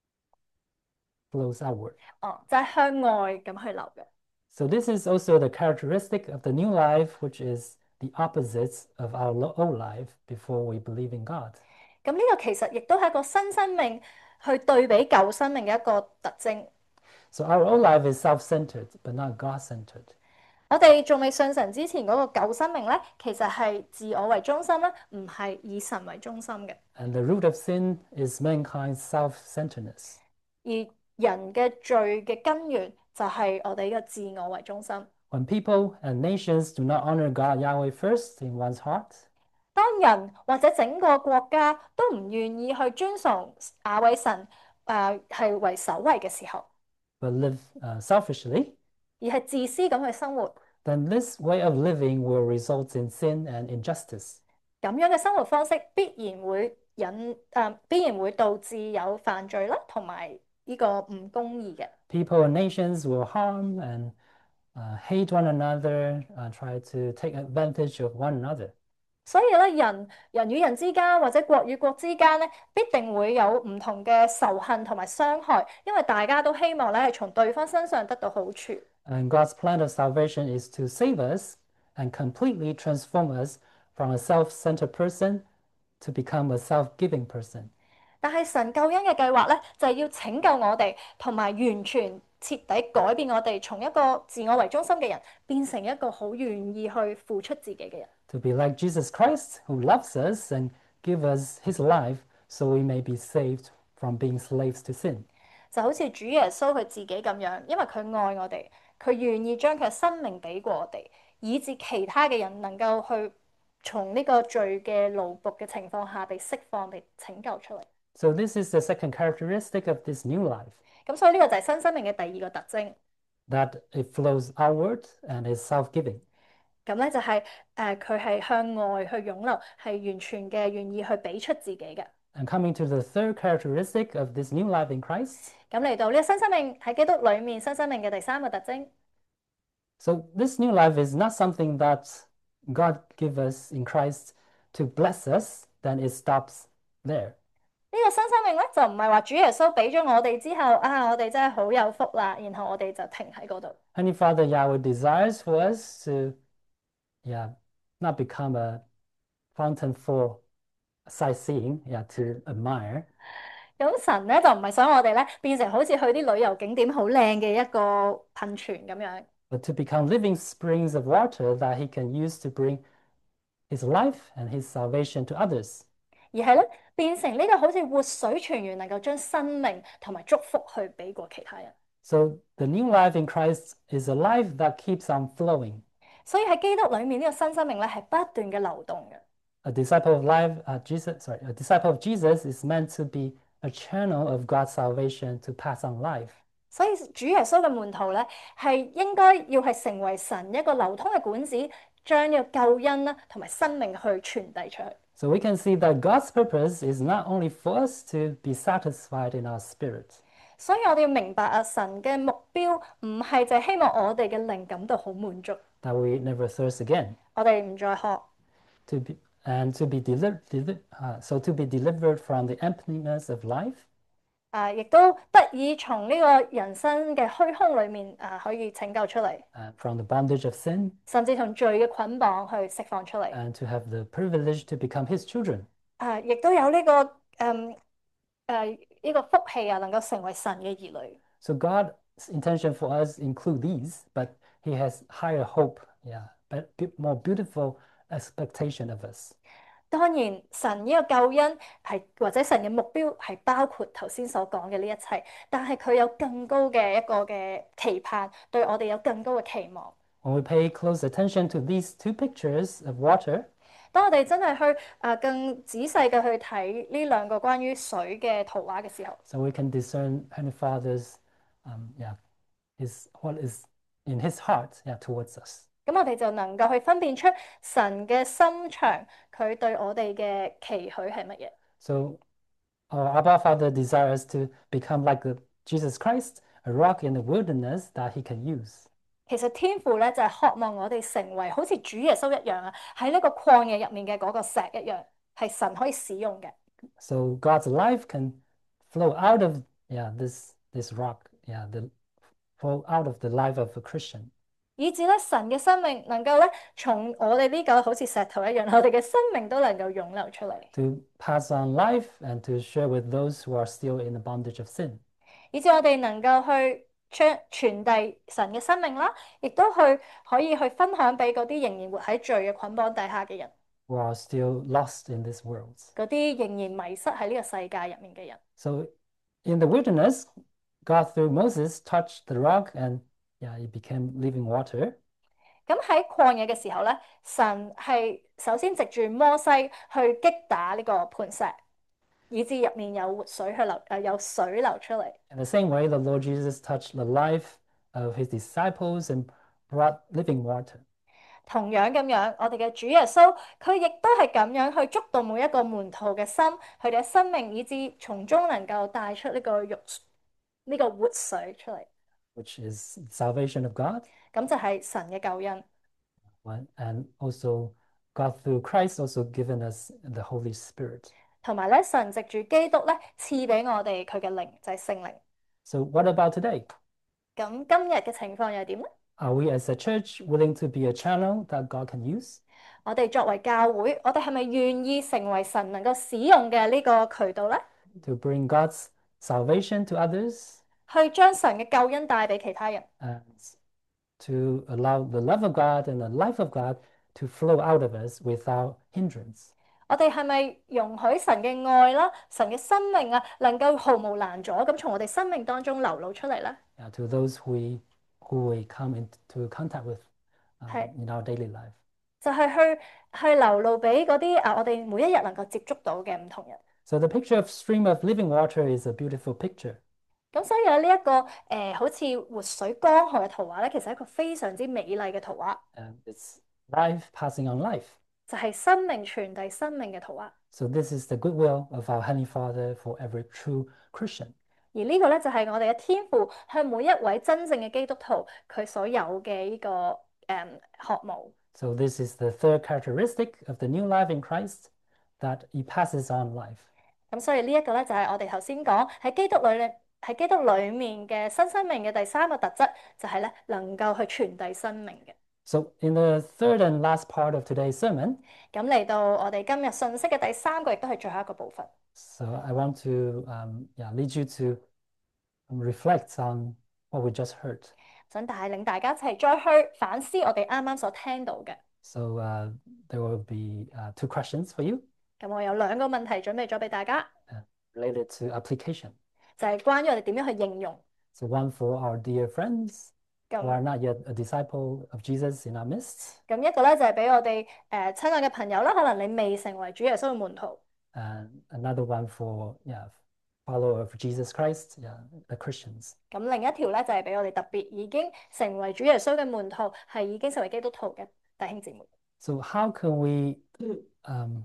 Flows outward. 哦，就係向外咁去流嘅。 So this is also the characteristic of the new life, which is the opposite of our lo- old life before we believe in God. 咁呢個其實亦都係一個新生命去對比舊生命嘅一個特徵。 So our old life is self-centered, but not God-centered. 我哋仲未信神之前嗰個舊生命咧，其實係自我為中心啦，唔係以神為中心嘅。 And the root of sin is mankind's self-centeredness. 而人嘅罪嘅根源就係我哋呢個自我為中心。 When people and nations do not honor God Yahweh first in one's heart, 當人或者整個國家都唔願意去尊崇亞偉神誒係為首位嘅時候， but live uh, selfishly, 而係自私咁去生活， then this way of living will result in sin and injustice. 咁樣嘅生活方式必然會引誒、呃、必然會導致有犯罪啦，同埋呢個唔公義嘅。 People and nations will harm and uh, hate one another, uh, try to take advantage of one another. 所以咧，人人與人之間或者國與國之間咧，必定會有唔同嘅仇恨同埋傷害，因為大家都希望咧係從對方身上得到好處。 And God's plan of salvation is to save us and completely transform us from a self-centered person to become a self-giving person. 但係神救恩嘅計劃咧，就係要拯救我哋，同埋完全徹底改變我哋，從一個自我為中心嘅人，變成一個好願意去付出自己嘅人。 To be like Jesus Christ, who loves us and gives us his life so we may be saved from being slaves to sin. 就好似主耶穌佢自己咁樣，因為佢愛我哋，佢願意將佢嘅生命俾過我哋，以致其他嘅人能夠去從呢個罪嘅奴僕嘅情況下被釋放、被拯救出嚟。 So this is the second characteristic of this new life, 咁所以呢個就係新生命嘅第二個特徵。 that it flows outward and is self-giving. 咁咧就係誒佢係向外去湧流，係完全嘅願意去俾出自己嘅。 And coming to the third characteristic of this new life in Christ, 咁嚟到呢個新生命喺基督裏面，新生命嘅第三個特徵， so this new life is not something that God gives us in Christ to bless us, then it stops there. 呢個新生命咧就唔係話主耶穌俾咗我哋之後啊，我哋真係好有福啦，然後我哋就停喺嗰度。 Heavenly Father Yahweh desires for us to, yeah, not become a fountain for sightseeing, yeah, to admire, 咁神咧就唔係想我哋咧變成好似去啲旅遊景點好靚嘅一個噴泉咁樣， but to become living springs of water that He can use to bring His life and His salvation to others. 而係咧變成呢個好似活水泉源，能夠將生命同埋祝福去俾過其他人。 So the new life in Christ is a life that keeps on flowing. 所以喺基督裏面呢個新生命咧係不斷嘅流動嘅。 A disciple of life, uh, Jesus, sorry, a disciple of Jesus is meant to be a channel of God's salvation to pass on life. 所以主耶穌嘅門徒咧係應該要係成為神一個流通嘅管子，將呢個救恩啦同埋生命去傳遞出去。 So we can see that God's purpose is not only for us to be satisfied in our spirit, 所以我哋要明白啊，神嘅目標唔係就係希望我哋嘅靈感到好滿足， that we never thirst again, 我哋唔再渴， to be and to be delivered, uh, so to be delivered from the emptiness of life, 啊，亦都得以從呢個人生嘅虛空裏面啊，可以拯救出嚟， uh, from the bondage of sin, 甚至從罪嘅捆綁去釋放出嚟。 and to have the privilege to become His children. 啊，亦都有呢個誒誒呢個福氣啊，能夠成為神嘅兒女。 So God's intention for us include these, but He has higher hope, yeah, but be- more beautiful expectation of us. 當然，神呢個救恩係或者神嘅目標係包括頭先所講嘅呢一切，但係佢有更高嘅一個嘅期盼，對我哋有更高嘅期望。 When we pay close attention to these two pictures of water, 當我哋真係去啊更仔細嘅去睇呢兩個關於水嘅圖畫嘅時候， so we can discern Heavenly Father's, um, yeah, is what is in His heart, yeah, towards us. 咁我哋就能夠去分辨出神嘅心腸，佢對我哋嘅期許係乜嘢。 So our Abba Father desires to become like the Jesus Christ, a rock in the wilderness that He can use. 其實天父咧就係渴望我哋成為好似主耶穌一樣啊，喺呢個曠野入面嘅嗰個石一樣，係神可以使用嘅。 So God's life can flow out of, yeah, this this rock, yeah, the flow out of the life of a Christian. 以至咧神嘅生命能夠咧從我哋呢個好似石頭一樣，我哋嘅生命都能夠湧流出嚟， To pass on life and to share with those who are still in the bondage of sin. 以至我哋能夠去將傳遞神嘅生命啦，亦都去可以去分享俾嗰啲仍然活喺罪嘅捆綁底下嘅人， Who are still lost in this world. 嗰啲仍然迷失喺呢個世界入面嘅人。 So in the wilderness, God through Moses touched the rock and yeah, it became living water. 咁喺曠野嘅時候咧，神係首先藉住摩西去擊打呢個磐石，以至入面有活水去流，誒有水流出嚟。 In the same way, the Lord Jesus touched the life of his disciples and brought living water. 同樣咁樣，我哋嘅主耶穌佢亦都係咁樣去觸動每一個門徒嘅心，佢哋嘅生命，以至從中能夠帶出呢個浴呢、個活水出嚟。 which is salvation of God. 咁就係神嘅救恩。 Right? And also, God through Christ also given us the Holy Spirit. 同埋咧，神藉住基督咧賜俾我哋佢嘅靈，就係聖靈。 So, what about today? 咁今日嘅情況又係點咧？ Are we as a church willing to be a channel that God can use 我哋作為教會，我哋係咪願意成為神能夠使用嘅呢個渠道咧？ to bring God's salvation to others 去將神嘅救恩帶俾其他人， and to allow the love of God and the life of God to flow out of us without hindrance? 我哋係咪容許神嘅愛啦、神嘅生命啊，能夠毫無攔阻咁從我哋生命當中流露出嚟咧？ Yeah, to those who we, who we come into contact with um, 係 in our daily life. 就係去去流露俾嗰啲啊，我哋每一日能夠接觸到嘅唔同人。 So the picture of stream of living water is a beautiful picture. 咁所以有呢一個誒、呃，好似活水江河嘅圖畫咧，其實係一個非常之美麗嘅圖畫， And it's life passing on life. 就係生命傳遞生命嘅圖畫。 So this is the goodwill of our Heavenly Father for every true Christian. 而呢個咧就係我哋嘅天父向每一位真正嘅基督徒佢所有嘅呢、個誒、嗯、渴慕。 So this is the third characteristic of the new life in Christ, that He passes on life. 咁所以呢一個咧就係我哋頭先講喺基督裏咧喺基督裡面嘅新生命嘅第三個特質，就係咧能夠去傳遞生命嘅。 So in the third and last part of today's sermon, 咁嚟到我哋今日信息嘅第三個，亦都係最後一個部分。 so I want to um, yeah, lead you to reflect on what we just heard. 想帶領大家一齊再去反思我哋啱啱所聽到嘅。 So uh, there will be uh, two questions for you. 咁我有兩個問題準備咗俾大家， uh, related to application. 就係關於我哋點樣去應用。 So one for our dear friends who 咁 are not yet a disciple of Jesus in our midst, 咁一個咧就係俾我哋誒親愛嘅朋友啦，可能你未成為主耶穌嘅門徒。 and another one for yeah, follower of Jesus Christ, yeah, the Christians. 咁另一條咧就係俾我哋特別已經成為主耶穌嘅門徒，係已經成為基督徒嘅弟兄姊妹。 So how can we, um,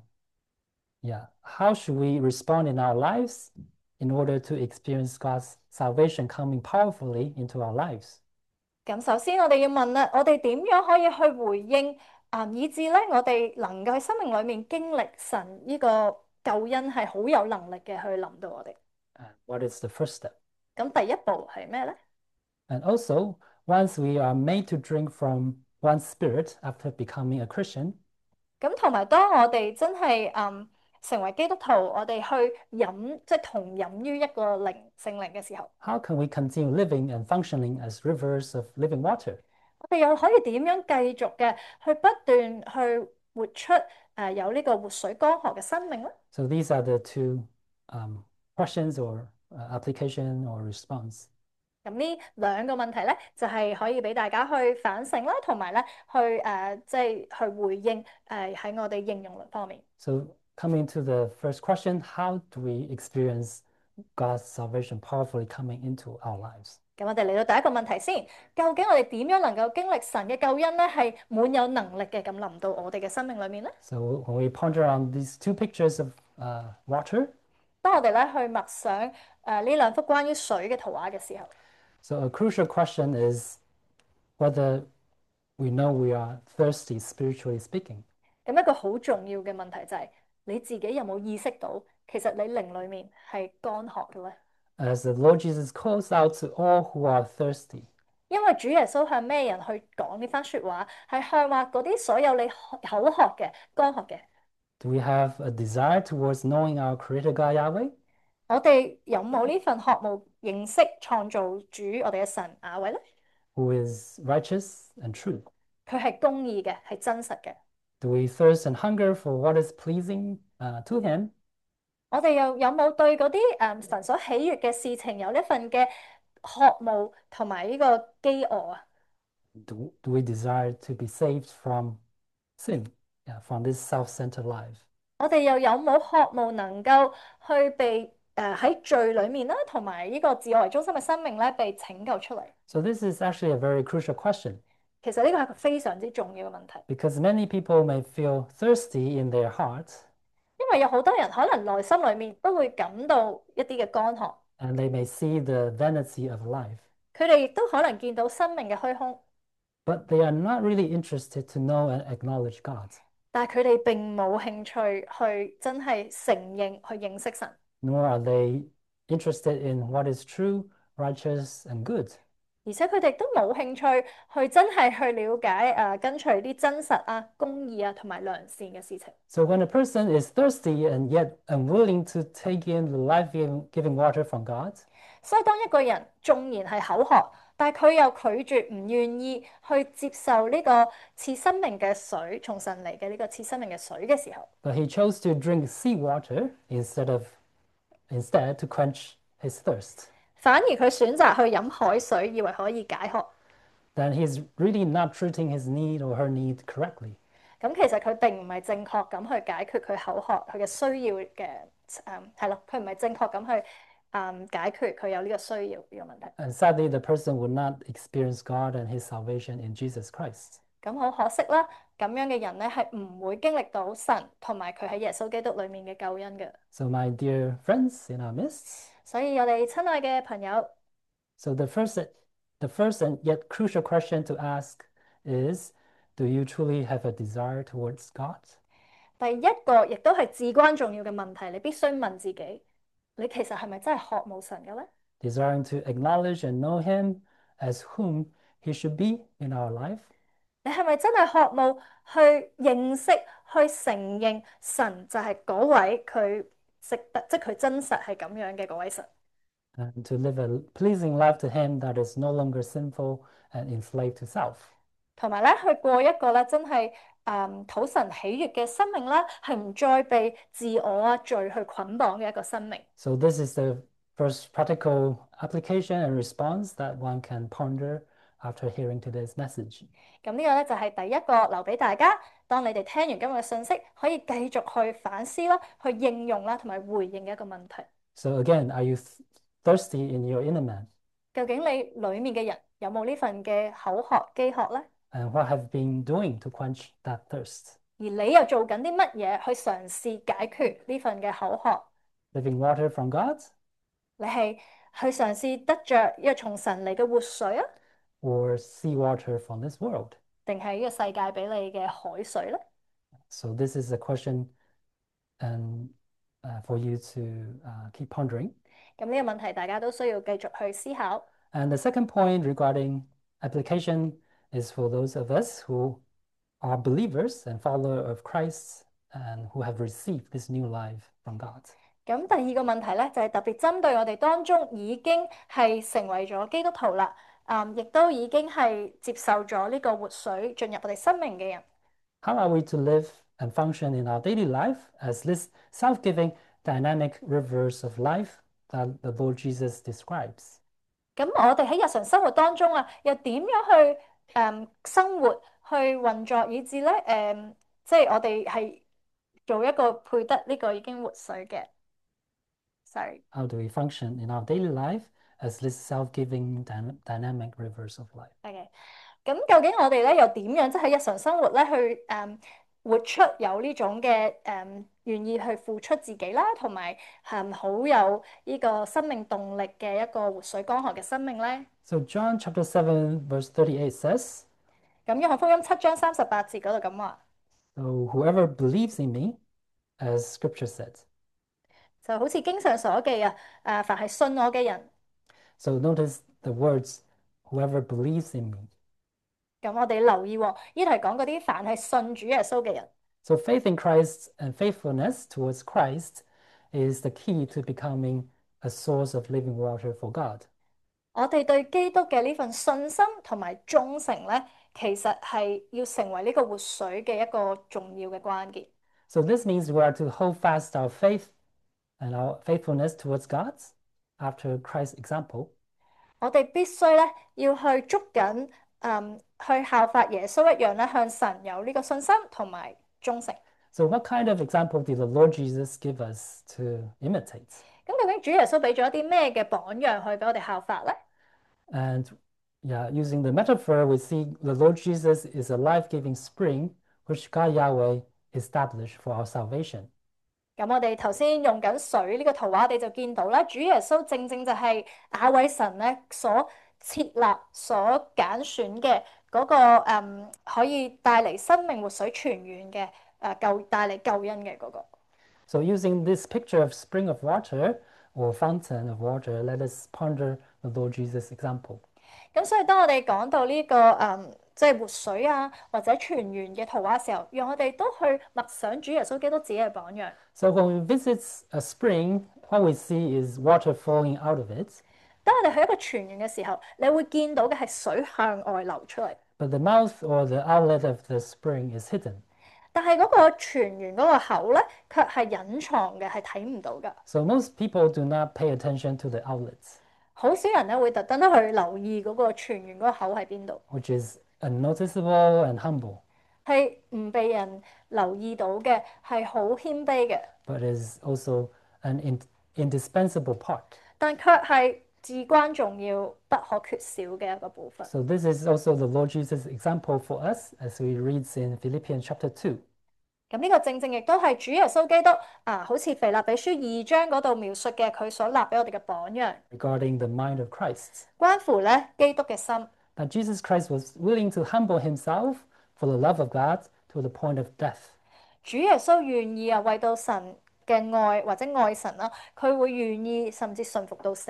yeah, how should we respond in our lives in order to experience God's salvation coming powerfully into our lives? 咁首先我哋要問啦，我哋點樣可以去回應啊，以致咧我哋能夠喺生命裏面經歷神呢個救恩係好有能力嘅去臨到我哋。 And what is the first step? 咁第一步係咩咧？ And also, once we are made to drink from one spirit after becoming a Christian, 咁同埋當我哋真係嗯成為基督徒，我哋去飲即係同飲於一個靈聖靈嘅時候， how can we continue living and functioning as rivers of living water? 我哋又可以點樣繼續嘅去不斷去活出誒、呃、有呢個活水江河嘅生命咧？ So these are the two um, questions or uh, application or response. 咁呢兩個問題咧，就係、可以俾大家去反省啦，同埋咧去誒、呃、即係去回應誒喺、呃、我哋應用論方面。 So coming to the first question, how do we experience God's salvation powerfully coming into our lives? 咁我哋嚟到第一個問題先，究竟我哋點樣能夠經歷神嘅救恩咧？係滿有能力嘅咁臨到我哋嘅生命裏面咧？ So when we ponder on these two pictures of uh, water, 當我哋咧去默想誒呢兩幅關於水嘅圖畫嘅時候， so a crucial question is whether we know we are thirsty, spiritually speaking. 咁一個好重要嘅問題就係、你自己有冇意識到，其實你靈裏面係乾渴嘅咧？ As the Lord Jesus calls out to all who are thirsty, 因為主耶穌向咩人去講呢番説話，係向話嗰啲所有你口渴嘅、乾渴嘅。 do we have a desire towards knowing our Creator God Yahweh, 我哋有冇呢份渴慕認識創造主我哋嘅神雅偉咧？ who is righteous and true? 佢係公義嘅，係真實嘅。 Do we thirst and hunger for what is pleasing uh, to Him? 我哋又有冇對嗰啲誒神所喜悅嘅事情有呢份嘅渴慕同埋呢個飢餓啊？ Do, do we desire to be saved from sin, yeah, from this self-centered life? 我哋又有冇渴慕能夠去被誒喺罪裡面啦，同埋呢個自我為中心嘅生命咧，被拯救出嚟？ So this is actually a very crucial question 其實呢個係一個非常之重要嘅問題， because many people may feel thirsty in their heart 因為有好多人可能內心裡面都會感到一啲嘅乾渴， and they may see the vanity of life, 佢哋亦都可能見到生命嘅虛空， but they are not really interested to know and acknowledge God, 但係佢哋並冇興趣去真係承認去認識神， nor are they interested in what is true, righteous, and good. 而且佢哋都冇興趣去真係去了解誒、呃、跟隨啲真實啊、公義啊同埋良善嘅事情。 So when a person is thirsty and yet unwilling to take in the life-giving water from God, 所以當一個人縱然係口渴，但係佢又拒絕唔願意去接受呢個賜生命嘅水，從神嚟嘅呢個賜生命嘅水嘅時候， but he chose to drink seawater instead of instead to quench his thirst, 反而佢選擇去飲海水，以為可以解渴。 then he's really not treating his need or her need correctly. 咁其實佢並唔係正確咁去解決佢口渴佢嘅需要嘅，誒係咯，佢唔係正確咁去誒解決佢有呢個需要呢個問題。 And sadly, the person would not experience God and his salvation in Jesus Christ. 咁好可惜啦，咁樣嘅人咧係唔會經歷到神同埋佢喺耶穌基督裡面嘅救恩嘅。 So my dear friends in our midst, 所以我哋親愛嘅朋友， so the first the first and yet crucial question to ask is, do you truly have a desire towards God? 第一個亦都係至關重要嘅問題，你必須問自己：你其實係咪真係渴慕神嘅咧？ Desiring to acknowledge and know him as whom he should be in our life? 你係咪真係渴慕去認識、去承認神就係嗰位佢值得，即係佢真實係咁樣嘅嗰位神？ And to live a pleasing life to him that is no longer sinful and enslaved to self. 同埋咧去過一個咧真係誒討神喜悅嘅生命啦，係唔再被自我啊罪去捆綁嘅一個生命。 So this is the first practical application and response that one can ponder after hearing today's message. 咁呢個咧就係第一個留俾大家，當你哋聽完今日嘅信息，可以繼續去反思啦，去應用啦，同埋回應嘅一個問題。 So again, are you th- thirsty in your inner man? 究竟你裡面嘅人有冇呢份嘅口渴飢渴咧？ And what have you been doing to quench that thirst? 而你又做緊啲乜嘢去嘗試解決呢份嘅口渴？ Living water from God 你係去嘗試得着一個從神嚟嘅活水啊， or sea water from this world? 定係呢個世界俾你嘅海水咧？ So this is a question and uh, for you to uh, keep pondering. 咁呢個問題大家都需要繼續去思考。 And the second point regarding application is for those of us who are believers and followers of Christ and who have received this new life from God. 咁第二個問題咧，就係特別針對我哋當中已經係成為咗基督徒啦，嗯，亦都已經係接受咗呢個活水進入我哋生命嘅人。 How are we to live and function in our daily life as this self-giving, dynamic rivers of life that the Lord Jesus describes? 咁我哋喺日常生活當中啊，又點樣去誒生活去運作，以至咧誒，即係我哋係做一個配得呢個已經活水嘅。Sorry。 How do we function in our daily life as this self-giving, dyna- dynamic rivers of life? OK。咁究竟我哋咧又點樣即係喺日常生活咧去誒活出有呢種嘅誒願意去付出自己啦，同埋係好有呢個生命動力嘅一個活水江河嘅生命咧？ So John chapter seven, verse thirty-eight says, 咁約翰福音七章三十八節嗰度咁話， So whoever believes in me, as scripture said. 就好似經上所記啊，誒凡係信我嘅人， So notice the words, whoever believes in me. 咁我哋留意喎，呢度係講嗰啲凡係信主耶穌嘅人。 So faith in Christ and faithfulness towards Christ is the key to becoming a source of living water for God. 我哋對基督嘅呢份信心同埋忠誠咧，其實係要成為呢個活水嘅一個重要嘅關鍵。 So this means we are to hold fast our faith and our faithfulness towards God after Christ's example. 我哋必須咧要去捉緊，嗯，去效法耶穌一樣咧，向神有呢個信心同埋忠誠。 So what kind of example did the Lord Jesus give us to imitate? 咁究竟主耶穌俾咗一啲咩嘅榜樣去俾我哋效法咧？ And yeah, using the metaphor, we see the Lord Jesus is a life-giving spring which God Yahweh established for our salvation. 咁我哋頭先用緊水呢個圖畫，我哋就見到啦，主耶穌正正就係雅偉神咧所設立、所揀選嘅嗰個誒，可以帶嚟生命活水泉源嘅誒救帶嚟救恩嘅嗰個。 So using this picture of spring of water or fountain of water, let us ponder the Lord Jesus' example. 咁所以當我哋講到呢個誒即係活水啊或者泉源嘅圖畫嘅時候，讓我哋都去默想主耶穌基督自己嘅榜樣。 So when we visit a spring, what we see is water flowing out of it, 當我哋去一個泉源嘅時候，你會見到嘅係水向外流出嚟， but the mouth or the outlet of the spring is hidden. 但係嗰個泉源嗰個口咧，卻係隱藏嘅，係睇唔到㗎。 So most people do not pay attention to the outlets, 好少人咧會特登去留意嗰個泉源嗰個口喺邊度， which is unnoticeable and humble, 係唔被人留意到嘅，係好謙卑嘅， but is also an in- indispensable part. 但卻係至關重要、不可缺少嘅一個部分。 So this is also the Lord Jesus' example for us as we read in Philippians chapter two. 咁呢個正正亦都係主耶穌基督啊，好似腓立比書二章嗰度描述嘅佢所立俾我哋嘅榜樣， regarding the mind of Christ. 關乎咧基督嘅心。 That Jesus Christ was willing to humble himself for the love of God to the point of death. 主耶穌願意啊，為到神嘅愛或者愛神啦，佢會願意甚至順服到死。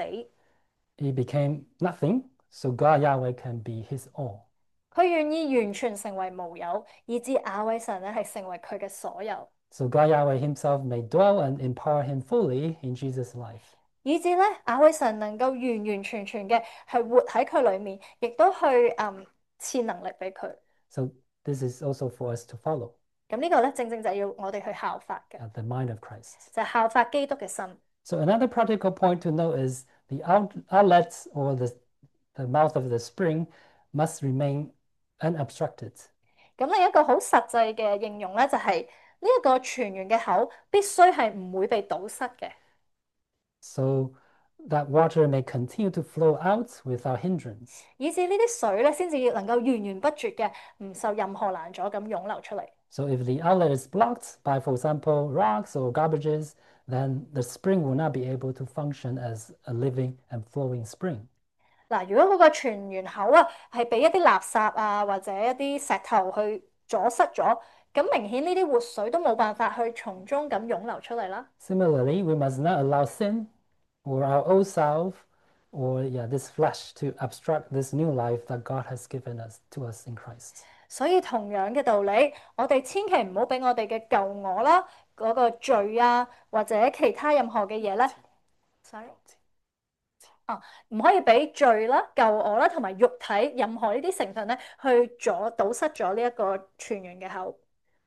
He became nothing, so God Yahweh can be his all. 佢願意完全成為無有，以致雅偉神咧係成為佢嘅所有， So God Yahweh himself may dwell and empower him fully in Jesus' life. 以致咧雅偉神能夠完完全全嘅係活喺佢裏面，亦都去嗯賜能力俾佢。 So this is also for us to follow 咁呢個咧，正正就係要我哋去效法嘅， uh, the mind of Christ. 就係效法基督嘅心。 So another practical point to note is the out outlets or the, the mouth of the spring must remain unobstructed. 咁另一個好實際嘅應用咧，就係呢一個泉源嘅口必須係唔會被堵塞嘅， So that water may continue to flow out without hindrance. 以至呢啲水咧先至能夠源源不絕嘅，唔受任何攔阻咁湧流出嚟。 So if the outlet is blocked by, for example, rocks or garbages, then the spring will not be able to function as a living and flowing spring. 嗱，如果嗰個泉源口啊係俾一啲垃圾啊或者一啲石頭去阻塞咗，咁明顯呢啲活水都冇辦法去從中咁湧流出嚟啦。 Similarly, we must not allow sin or our old self or yeah, this flesh to obstruct this new life that God has given us to us in Christ. 所以同樣嘅道理，我哋千祈唔好俾我哋嘅舊我啦、嗰、個罪啊或者其他任何嘅嘢咧，sorry，啊，唔可以俾罪啦、舊我啦同埋肉體任何呢啲成分咧去阻堵塞咗呢一個泉源嘅口。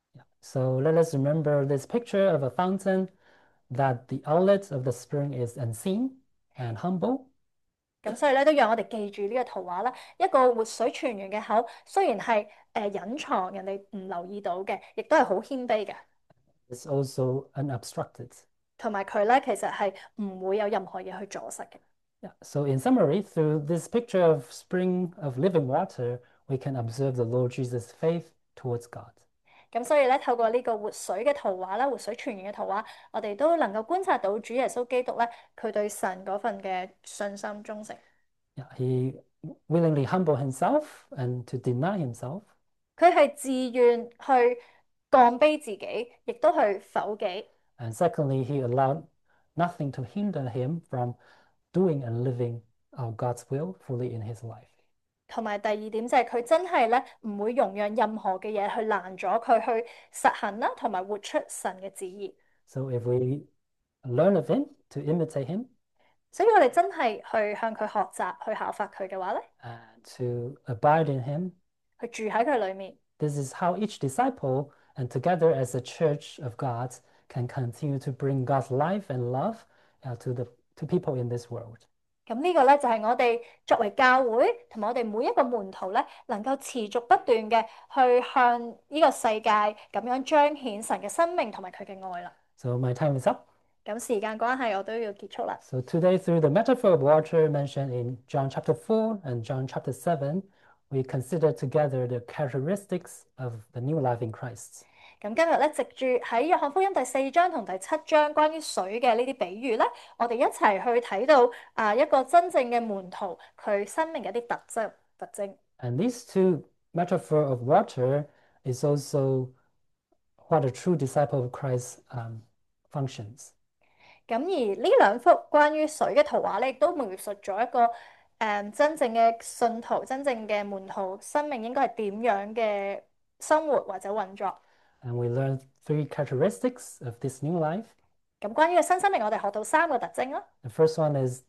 So let us remember this picture of a fountain that the outlet of the spring is unseen and humble. 咁所以咧都讓我哋記住呢個圖畫啦，一個活水泉源嘅口，雖然係誒隱藏人哋唔留意到嘅，亦都係好謙卑嘅， It's also unobstructed. 同埋佢咧其實係唔會有任何嘢去阻塞嘅。 Yeah. So in summary, through this picture of spring of living water, we can observe the Lord Jesus' faith towards God. 咁所以咧，透過呢個活水嘅圖畫啦，活水泉源嘅圖畫，我哋都能夠觀察到主耶穌基督咧，佢對神嗰份嘅信心忠誠。 Yeah, he willingly humbled himself and to deny himself. 佢係自願去降卑自己，亦都去否己。 And secondly, he allowed nothing to hinder him from doing and living out God's will fully in his life. 同埋第二點就係佢真係咧唔會容讓任何嘅嘢去攔阻佢去實行啦，同埋活出神嘅旨意。 So if we learn of him to imitate him 所以我哋真係去向佢學習，去效法佢嘅話咧， and to abide in him, 去住喺佢裏面， this is how each disciple and together as a church of God can continue to bring God's life and love uh, to the to people in this world. 咁呢個咧就係我哋作為教會同埋我哋每一個門徒咧，能夠持續不斷嘅去向呢個世界咁樣彰顯神嘅生命同埋佢嘅愛啦。 So my time is up. 咁時間關係，我都要結束啦。 So today, through the metaphor of water mentioned in John chapter four and John chapter seven, we consider together the characteristics of the new life in Christ. 咁今日咧，藉住喺約翰福音第四章同第七章關於水嘅呢啲比喻咧，我哋一齊去睇到啊一個真正嘅門徒佢生命嘅一啲特質特徵。 And these two metaphor of water is also what a true disciple of Christ um, functions. 咁而呢兩幅關於水嘅圖畫咧，亦都描述咗一個誒、嗯、真正嘅信徒、真正嘅門徒生命應該係點樣嘅生活或者運作。 And we learn three characteristics of this new life. 咁關於個新生命，我哋學到三個特徵啦。 The first one is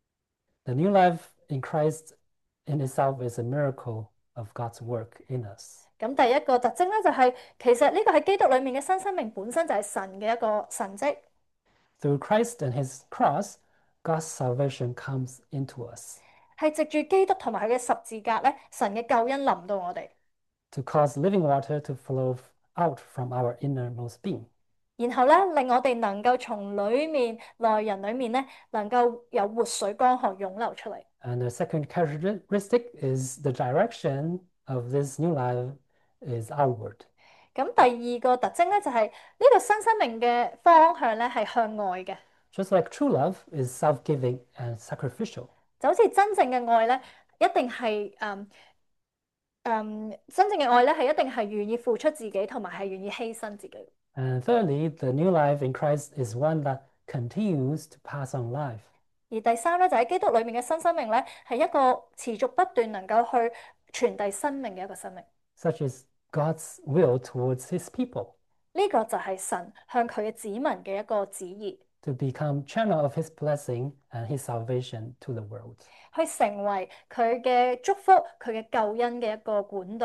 the new life in Christ in itself is a miracle of God's work in us. 咁第一個特徵咧就係、其實呢個喺基督裡面嘅新生命本身就係神嘅一個神蹟。 Through Christ and his cross, God's salvation comes into us 係藉住基督同埋佢嘅十字架咧，神嘅救恩臨到我哋， to cause living water to flow out from our innermost being. 然後咧令我哋能夠從裡面內人裡面咧能夠有活水江河湧流出嚟。 And the second characteristic is the direction of this new life is outward. 咁第二個特徵咧就係、呢個新生命嘅方向咧係向外嘅， Just like true love is self-giving and sacrificial. 就好似真正嘅愛咧，一定係誒誒真正嘅愛咧係一定係願意付出自己，同埋係願意犧牲自己。 And thirdly, the new life in Christ is one that continues to pass on life. 而第三咧就喺基督裡面嘅新生命咧，係一個持續不斷能夠去傳遞生命嘅一個生命。 Such is God's will towards his people 呢個就係神向佢嘅子民嘅一個旨意， to become channel of his blessing and his salvation to the world. 去成為佢嘅祝福、佢嘅救恩嘅一個管道。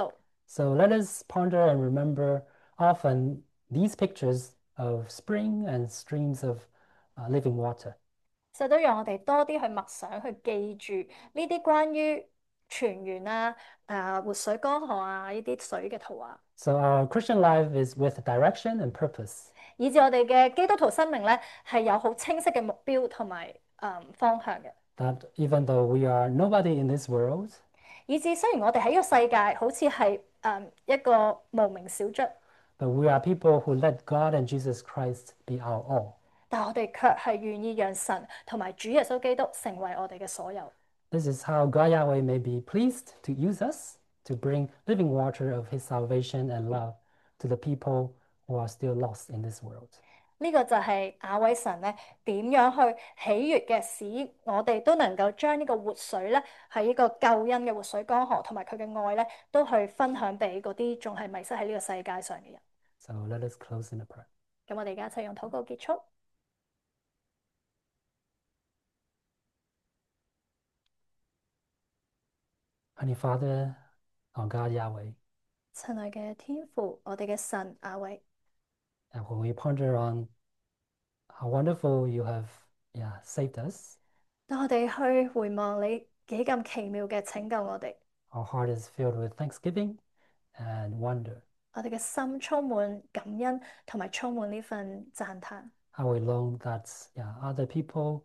So let us ponder and remember often these pictures of spring and streams of uh, living water. 所以都讓我哋多啲去默想，去記住呢啲關於泉源啊、誒活水江河啊呢啲水嘅圖畫， So our Christian life is with direction and purpose. 以至我哋嘅基督徒生命咧係有好清晰嘅目標同埋誒方向嘅。 That even though we are nobody in this world, 以至雖然我哋喺呢個世界好似係誒一個無名小卒， but we are people who let God and Jesus Christ be our all. 但我哋卻係願意讓神同埋主耶穌基督成為我哋嘅所有。 This is how God Yahweh may be pleased to use us to bring living water of His salvation and love to the people who are still lost in this world. 呢個就係雅威神咧點樣去喜悅嘅，使我哋都能夠將呢個活水咧係呢個救恩嘅活水江河，同埋佢嘅愛咧都去分享俾嗰啲仲係迷失喺呢個世界上嘅人。 So let us close in a prayer. 咁我哋而家一齊用禱告結束。 Honey Father, our God Yahweh, 親愛嘅天父，我哋嘅神雅威， and when we ponder on how wonderful you have yeah, saved us, 當我哋去回望你幾咁奇妙嘅拯救我哋， our heart is filled with thanksgiving and wonder. 我哋嘅心充滿感恩同埋充滿呢份讚嘆。 How we long that yeah, other people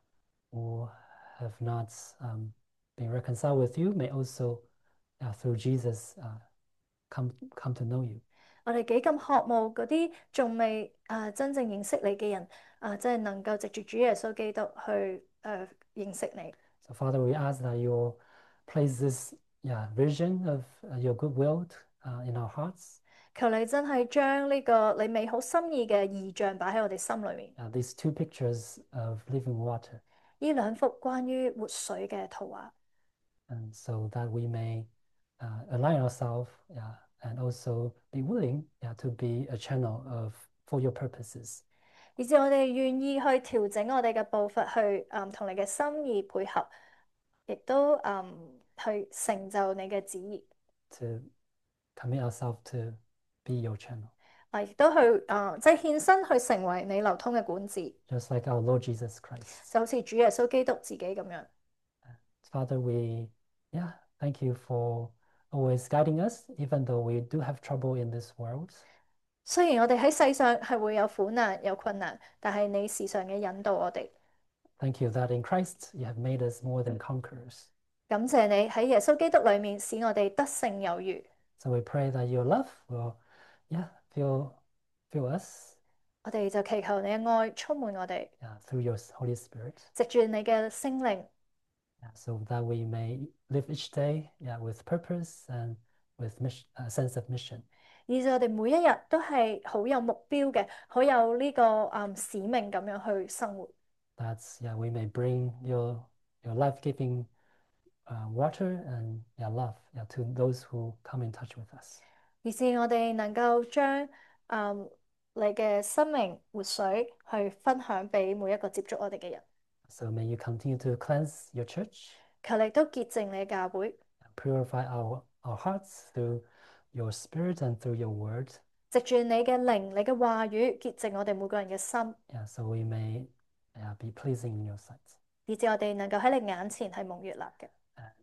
who have not um, been reconciled with you may also, uh, through Jesus, uh, come, come to know you. 我哋幾咁渴慕嗰啲仲未啊真正認識你嘅人啊，即係能夠藉住主耶穌基督去誒、呃、認識你。 So, Father, we ask that you will place this yeah, vision of uh, your goodwill uh, in our hearts. 求你真係將呢個你美好心意嘅異象擺喺我哋心裏面。 Uh, these two pictures of living water, 呢兩幅關於活水嘅圖畫， and so that we may uh, align ourselves yeah, and also be willing yeah, to be a channel of for your purposes. 以至我哋願意去調整我哋嘅步伐，去誒同、嗯、你嘅心意配合，亦都誒、嗯、去成就你嘅旨意。 To commit ourselves to be your channel, 啊，亦都去誒即係獻身去成為你流通嘅管子， just like our Lord Jesus Christ. 就好似主耶穌基督自己咁樣。 Father, we yeah, thank you for always guiding us, even though we do have trouble in this world. 雖然我哋喺世上係會有苦難有困難，但係你時常嘅引導我哋。 Thank you that in Christ you have made us more than conquerors. 感謝你喺耶穌基督裏面使我哋得勝有餘。 So we pray that your love will yeah, fill, fill us 我哋就祈求你嘅愛充滿我哋， yeah, through your Holy Spirit, 藉住你嘅聖靈， yeah, so that we may live each day yeah, with purpose and with mission, a sense of mission. 以致我哋每一日都係好有目標嘅，好有呢、這個誒、嗯、使命咁樣去生活。 That yeah, we may bring your, your life-giving uh, water and yeah, love yeah, to those who come in touch with us. 以致我哋能夠將誒、嗯、你嘅生命活水去分享俾每一個接觸我哋嘅人。 So may you continue to cleanse your church, 求你都潔淨你嘅教會， purify our, our hearts through your spirit and through your word. 藉住你嘅靈、你嘅話語潔淨我哋每個人嘅心， Yeah, so we may yeah, be pleasing in your sight. 以致我哋能夠喺你眼前係蒙悅納嘅。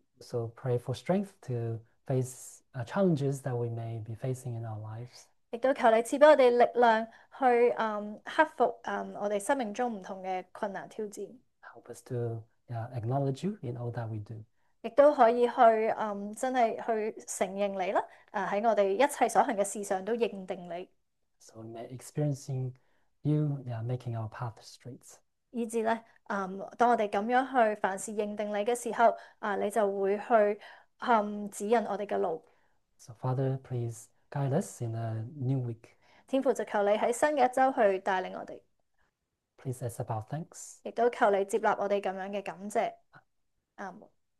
So pray for strength to face uh, challenges that we may be facing in our lives. 亦都求你賜俾我哋力量去誒、嗯、克服誒、嗯、我哋生命中唔同嘅困難挑戰， Help us to yeah, acknowledge you in all that we do. 亦都可以去誒、嗯、真係去承認你啦。誒、喺我哋一切所行嘅事上都認定你， So may experiencing you yeah, making our path straight. 以致咧誒，當我哋咁樣去凡事認定你嘅時候，啊，你就會去誒、嗯指引我哋嘅路。 So Father, please guide us in a new week. 天父就求你喺新嘅一週去帶領我哋， Please accept our thanks. 亦都求你接納我哋咁樣嘅感謝。阿門。